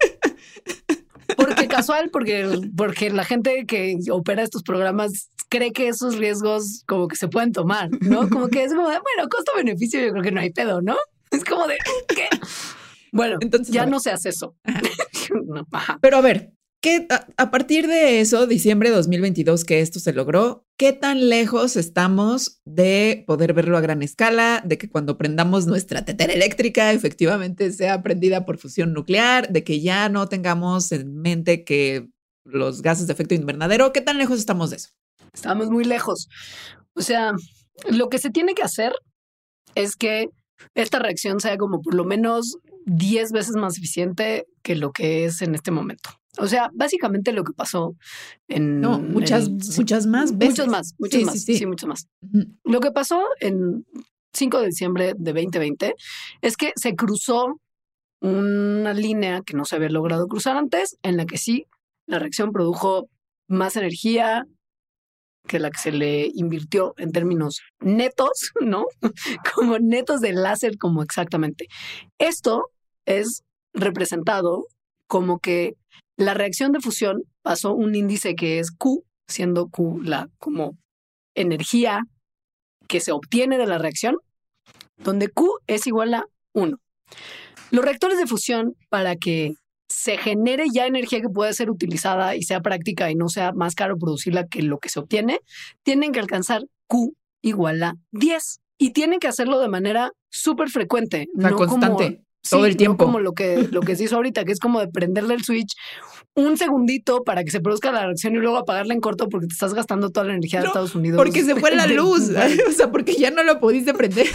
Porque casual, porque la gente que opera estos programas cree que esos riesgos como que se pueden tomar, ¿no? Como que es como de, bueno, costo-beneficio yo creo que no hay pedo, ¿no? Es como de, ¿qué? Bueno, entonces ya no se hace eso. Ajá. No, ajá. Pero a ver, a partir de eso, diciembre de 2022, que esto se logró, ¿qué tan lejos estamos de poder verlo a gran escala? De que cuando prendamos nuestra tetera eléctrica efectivamente sea prendida por fusión nuclear, de que ya no tengamos en mente que los gases de efecto invernadero, ¿qué tan lejos estamos de eso? Estamos muy lejos. O sea, lo que se tiene que hacer es que esta reacción sea como por lo menos 10 veces más eficiente que lo que es en este momento. O sea, básicamente lo que pasó en... No, muchas más veces. Muchos más. Sí. Sí, muchos más. Ujú. Lo que pasó en 5 de diciembre de 2020 es que se cruzó una línea que no se había logrado cruzar antes, en la que sí, la reacción produjo más energía que la que se le invirtió en términos netos, ¿no? Como netos de láser, como exactamente. Esto es representado como que la reacción de fusión pasó un índice que es Q, siendo Q la como energía que se obtiene de la reacción, donde Q es igual a 1. Los reactores de fusión, para que se genere ya energía que pueda ser utilizada y sea práctica y no sea más caro producirla que lo que se obtiene, tienen que alcanzar Q igual a 10. Y tienen que hacerlo de manera súper frecuente. O sea, no constante, como, todo el tiempo. No como lo que se hizo ahorita, que es como de prenderle el switch un segundito para que se produzca la reacción y luego apagarla en corto porque te estás gastando toda la energía de Estados Unidos. Porque se fue la luz. O sea, porque ya no lo pudiste prender.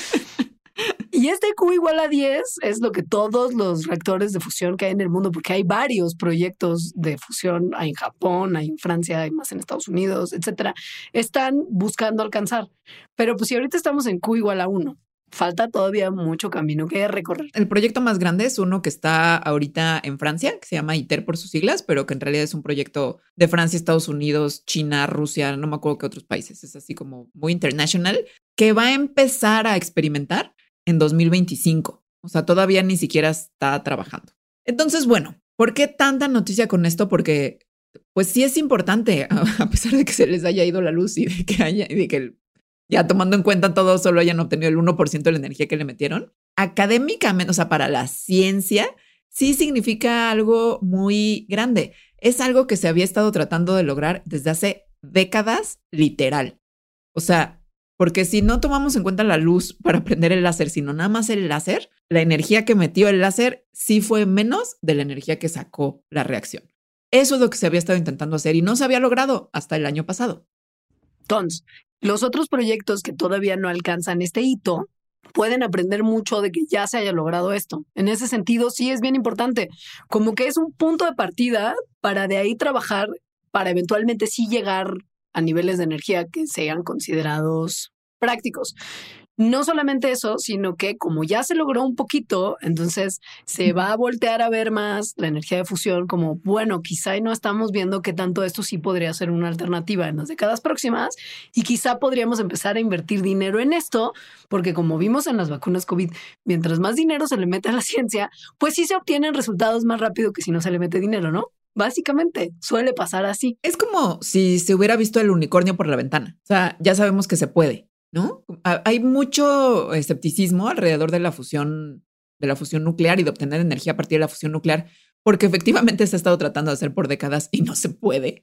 Y este Q igual a 10 es lo que todos los reactores de fusión que hay en el mundo, porque hay varios proyectos de fusión, hay en Japón, hay en Francia, hay más en Estados Unidos, etcétera, están buscando alcanzar. Pero pues si ahorita estamos en Q igual a 1, falta todavía mucho camino que recorrer. El proyecto más grande es uno que está ahorita en Francia, que se llama ITER por sus siglas, pero que en realidad es un proyecto de Francia, Estados Unidos, China, Rusia, no me acuerdo qué otros países. Es así como muy international, que va a empezar a experimentar en 2025. O sea, todavía ni siquiera está trabajando. Entonces, bueno, ¿por qué tanta noticia con esto? Porque pues sí es importante, a pesar de que se les haya ido la luz y de que ya tomando en cuenta todo, solo hayan obtenido el 1% de la energía que le metieron. Académicamente, o sea, para la ciencia, sí significa algo muy grande. Es algo que se había estado tratando de lograr desde hace décadas, literal. O sea, porque si no tomamos en cuenta la luz para prender el láser, sino nada más el láser, la energía que metió el láser sí fue menos de la energía que sacó la reacción. Eso es lo que se había estado intentando hacer y no se había logrado hasta el año pasado. Entonces, los otros proyectos que todavía no alcanzan este hito pueden aprender mucho de que ya se haya logrado esto. En ese sentido, sí es bien importante. Como que es un punto de partida para de ahí trabajar, para eventualmente sí llegar a niveles de energía que sean considerados prácticos. No solamente eso, sino que como ya se logró un poquito, entonces se va a voltear a ver más la energía de fusión como, bueno, quizá no estamos viendo que tanto esto sí podría ser una alternativa en las décadas próximas y quizá podríamos empezar a invertir dinero en esto, porque como vimos en las vacunas COVID, mientras más dinero se le mete a la ciencia, pues sí se obtienen resultados más rápido que si no se le mete dinero, ¿no? Básicamente, suele pasar así. Es como si se hubiera visto el unicornio por la ventana. O sea, ya sabemos que se puede, ¿no? Hay mucho escepticismo alrededor de la fusión nuclear y de obtener energía a partir de la fusión nuclear, porque efectivamente se ha estado tratando de hacer por décadas y no se puede.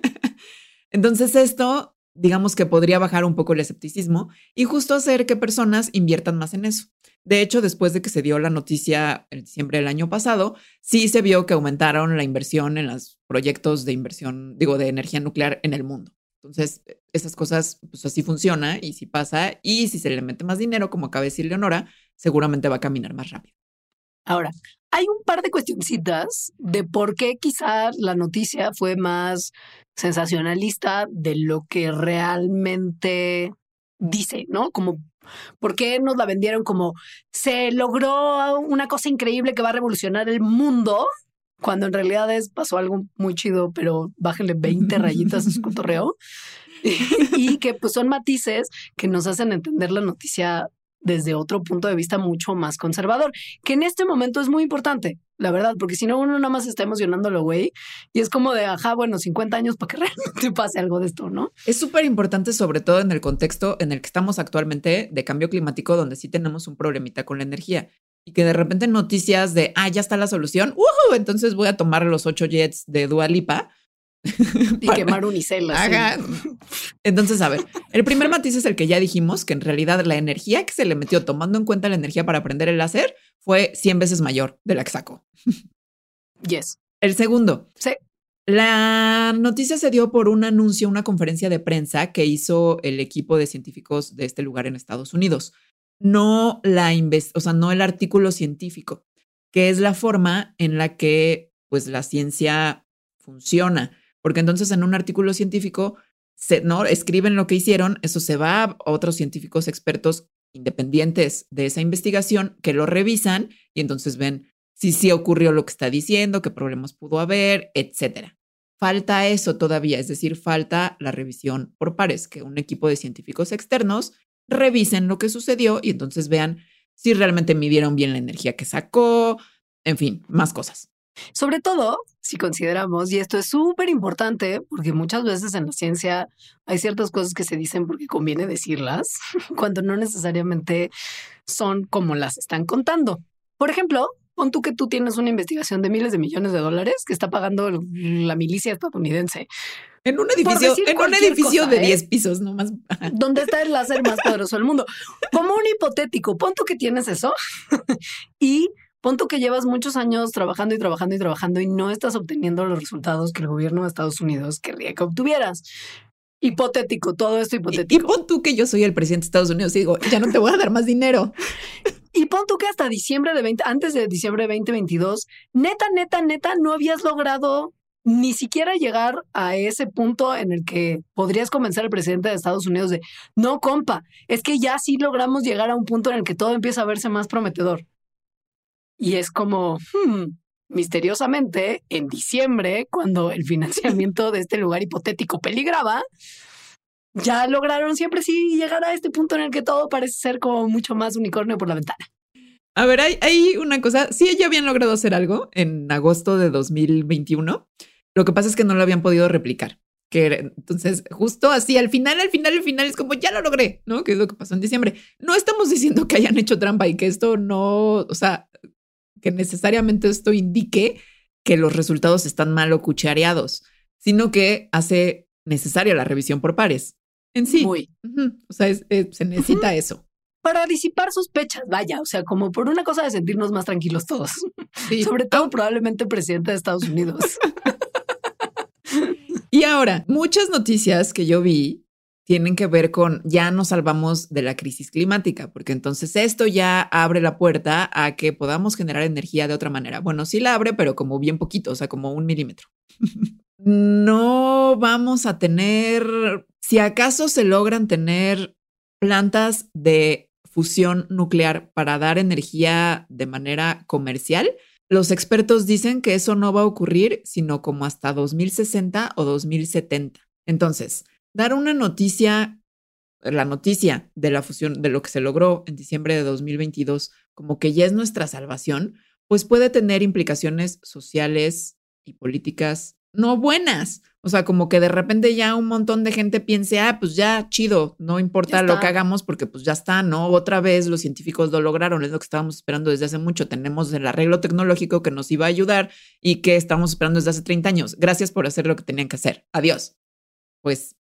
Entonces esto, digamos que podría bajar un poco el escepticismo y justo hacer que personas inviertan más en eso. De hecho, después de que se dio la noticia en diciembre del año pasado, sí se vio que aumentaron la inversión en los proyectos de inversión, de energía nuclear en el mundo. Entonces, esas cosas, pues así funciona y si pasa y si se le mete más dinero, como acaba de decir Leonora, seguramente va a caminar más rápido. Ahora, hay un par de cuestioncitas de por qué quizá la noticia fue más sensacionalista de lo que realmente dice, ¿no? Como, ¿por qué nos la vendieron como se logró una cosa increíble que va a revolucionar el mundo? Cuando en realidad pasó algo muy chido, pero bájenle 20 rayitas a su cotorreo. Y que pues son matices que nos hacen entender la noticia desde otro punto de vista mucho más conservador, que en este momento es muy importante, la verdad, porque si no uno nada más está emocionándolo, güey, y es como de, ajá, bueno, 50 años para que realmente pase algo de esto, ¿no? Es súper importante, sobre todo en el contexto en el que estamos actualmente de cambio climático, donde sí tenemos un problemita con la energía y que de repente noticias de, ya está la solución, entonces voy a tomar los 8 jets de Dua Lipa. Y quemar unicel. Entonces, a ver, el primer matiz es el que ya dijimos, que en realidad la energía que se le metió tomando en cuenta la energía para prender el láser fue 100 veces mayor de la que sacó. Yes. El segundo. Sí. La noticia se dio por un anuncio, una conferencia de prensa que hizo el equipo de científicos de este lugar en Estados Unidos. No no el artículo científico, que es la forma en la que pues la ciencia funciona. Porque entonces en un artículo científico ¿no? escriben lo que hicieron, eso se va a otros científicos expertos independientes de esa investigación que lo revisan y entonces ven si sí ocurrió lo que está diciendo, qué problemas pudo haber, etcétera. Falta eso todavía, es decir, falta la revisión por pares, que un equipo de científicos externos revisen lo que sucedió y entonces vean si realmente midieron bien la energía que sacó, en fin, más cosas. Sobre todo, si consideramos, y esto es súper importante, porque muchas veces en la ciencia hay ciertas cosas que se dicen porque conviene decirlas, cuando no necesariamente son como las están contando. Por ejemplo, pon tú que tú tienes una investigación de miles de millones de dólares que está pagando la milicia estadounidense. En un edificio de 10 pisos nomás. Donde está el láser más poderoso del mundo. Como un hipotético, pon tú que tienes eso y pon tú que llevas muchos años trabajando y no estás obteniendo los resultados que el gobierno de Estados Unidos querría que obtuvieras. Hipotético, todo esto hipotético. Y pon tú que yo soy el presidente de Estados Unidos y digo, ya no te voy a dar más dinero. Y pon tú que hasta antes de diciembre de 2022, neta, no habías logrado ni siquiera llegar a ese punto en el que podrías convencer al presidente de Estados Unidos de, no, compa, es que ya sí logramos llegar a un punto en el que todo empieza a verse más prometedor. Y es como, misteriosamente, en diciembre, cuando el financiamiento de este lugar hipotético peligraba, ya lograron siempre sí llegar a este punto en el que todo parece ser como mucho más unicornio por la ventana. A ver, hay una cosa. Sí, ya habían logrado hacer algo en agosto de 2021. Lo que pasa es que no lo habían podido replicar. Entonces, justo así, al final es como, ya lo logré, ¿no? Que es lo que pasó en diciembre. No estamos diciendo que hayan hecho trampa y que esto no, o sea, que necesariamente esto indique que los resultados están mal o cuchareados, sino que hace necesaria la revisión por pares. En sí. Muy. O sea, se necesita eso. Para disipar sospechas, vaya, o sea, como por una cosa de sentirnos más tranquilos todos. Sí. Sobre todo probablemente el presidente de Estados Unidos. Y ahora, muchas noticias que yo vi tienen que ver con ya nos salvamos de la crisis climática, porque entonces esto ya abre la puerta a que podamos generar energía de otra manera. Bueno, sí la abre, pero como bien poquito, o sea, como 1 milímetro. No vamos a tener, si acaso se logran tener plantas de fusión nuclear para dar energía de manera comercial, los expertos dicen que eso no va a ocurrir sino como hasta 2060 o 2070. Entonces, dar una noticia, la noticia de la fusión, de lo que se logró en diciembre de 2022, como que ya es nuestra salvación, pues puede tener implicaciones sociales y políticas no buenas. O sea, como que de repente ya un montón de gente piense, pues ya, chido, no importa lo que hagamos porque pues ya está, ¿no? Otra vez los científicos lo lograron, es lo que estábamos esperando desde hace mucho. Tenemos el arreglo tecnológico que nos iba a ayudar y que estamos esperando desde hace 30 años. Gracias por hacer lo que tenían que hacer. Adiós. Pues.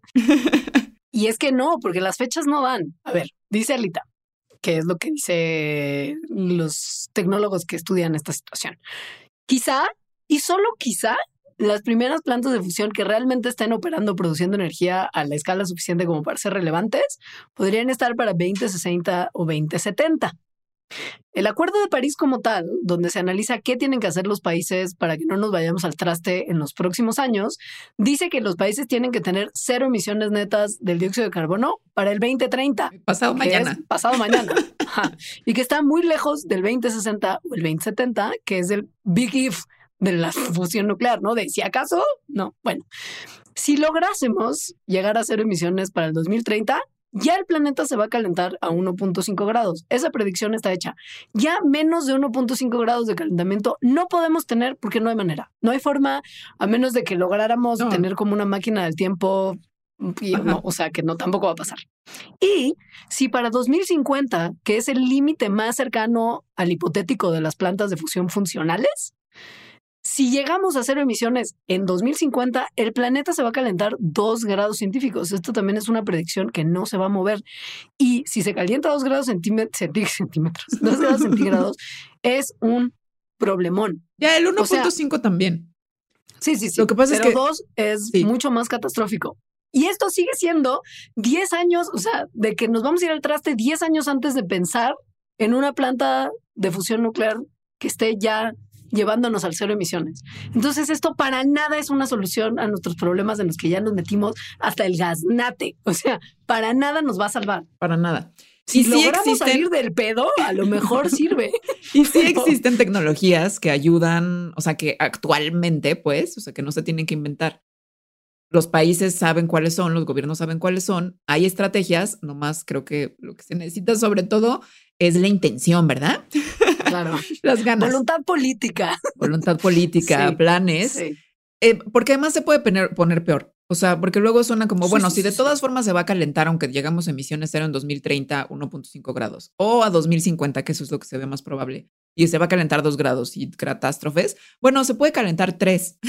Y es que no, porque las fechas no dan. A ver, dice Alita, que es lo que dice los tecnólogos que estudian esta situación. Quizá, y solo quizá, las primeras plantas de fusión que realmente estén operando, produciendo energía a la escala suficiente como para ser relevantes, podrían estar para 2060 o 2070. El Acuerdo de París como tal, donde se analiza qué tienen que hacer los países para que no nos vayamos al traste en los próximos años, dice que los países tienen que tener 0 emisiones netas del dióxido de carbono para el 2030. Pasado mañana. Ajá. Y que está muy lejos del 2060 o el 2070, que es el big if de la fusión nuclear, ¿no? De si acaso, no. Bueno, si lográsemos llegar a 0 emisiones para el 2030, ya el planeta se va a calentar a 1.5 grados. Esa predicción está hecha. Ya menos de 1.5 grados de calentamiento no podemos tener porque no hay manera. No hay forma, a menos de que lográramos tener como una máquina del tiempo. Y no, o sea, que no, tampoco va a pasar. Y si para 2050, que es el límite más cercano al hipotético de las plantas de fusión funcionales, si llegamos a 0 emisiones en 2050, el planeta se va a calentar 2 grados científicos. Esto también es una predicción que no se va a mover. Y si se calienta 2 grados centímetros, 2 grados centígrados, es un problemón. Ya el 1.5 también. Sí. Lo que pasa es que 2 es mucho más catastrófico. Y esto sigue siendo 10 años, o sea, de que nos vamos a ir al traste 10 años antes de pensar en una planta de fusión nuclear que esté ya llevándonos al cero emisiones. Entonces esto para nada es una solución a nuestros problemas en los que ya nos metimos hasta el gaznate. O sea, para nada nos va a salvar. Para nada. Si logramos salir del pedo, a lo mejor sirve. Y sí existen tecnologías que ayudan, o sea, que actualmente, pues, o sea, que no se tienen que inventar. Los países saben cuáles son, los gobiernos saben cuáles son. Hay estrategias, nomás creo que lo que se necesita sobre todo es la intención, ¿verdad? Claro. Las ganas. Voluntad política. Voluntad política, Sí, planes. sí. Porque además se puede poner peor. O sea, porque luego suena como, Sí, bueno, sí, si de sí, todas formas se va a calentar, aunque llegamos a emisiones cero en 2030, 1.5 grados, o a 2050, que eso es lo que se ve más probable, y se va a calentar 2 grados y catástrofes, bueno, se puede calentar 3.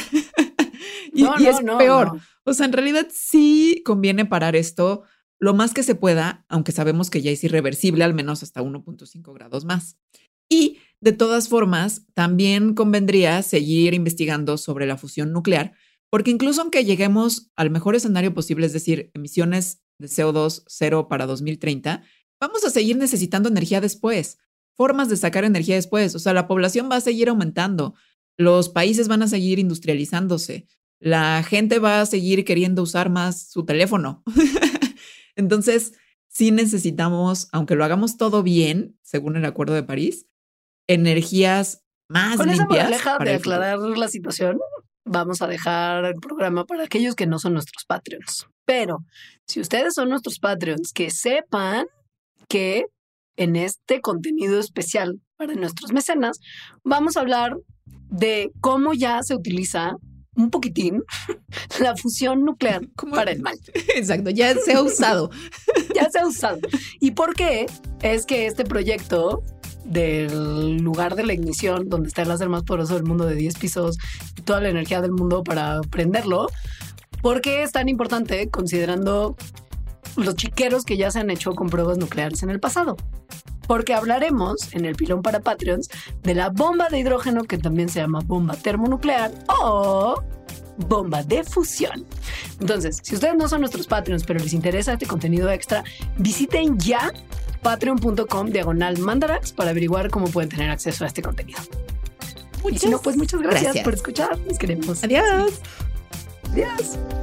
y es peor. No. O sea, en realidad sí conviene parar esto lo más que se pueda, aunque sabemos que ya es irreversible, al menos hasta 1.5 grados más. Y de todas formas, también convendría seguir investigando sobre la fusión nuclear, porque incluso aunque lleguemos al mejor escenario posible, es decir, emisiones de CO2 cero para 2030, vamos a seguir necesitando energía después, formas de sacar energía después. O sea, la población va a seguir aumentando, los países van a seguir industrializándose, la gente va a seguir queriendo usar más su teléfono. Entonces, sí necesitamos, aunque lo hagamos todo bien, según el Acuerdo de París, energías más Con esa limpias. moraleja para de el futuro. aclarar la situación, vamos a dejar el programa para aquellos que no son nuestros Patreons. Pero si ustedes son nuestros Patreons, que sepan que en este contenido especial para nuestros mecenas, vamos a hablar de cómo ya se utiliza un poquitín la fusión nuclear para el mal. Exacto, ya se ha usado. Ya se ha usado. ¿Y por qué es que este proyecto del lugar de la ignición, donde está el láser más poderoso del mundo de 10 pisos y toda la energía del mundo para prenderlo, por qué es tan importante considerando los chiqueros que ya se han hecho con pruebas nucleares en el pasado? Porque hablaremos en el pilón para Patreons de la bomba de hidrógeno, que también se llama bomba termonuclear o bomba de fusión. Entonces, si ustedes no son nuestros Patreons, pero les interesa este contenido extra, visiten ya patreon.com/mandarax para averiguar cómo pueden tener acceso a este contenido. Y si no, pues muchas gracias por escuchar. Nos queremos. Adiós. Adiós.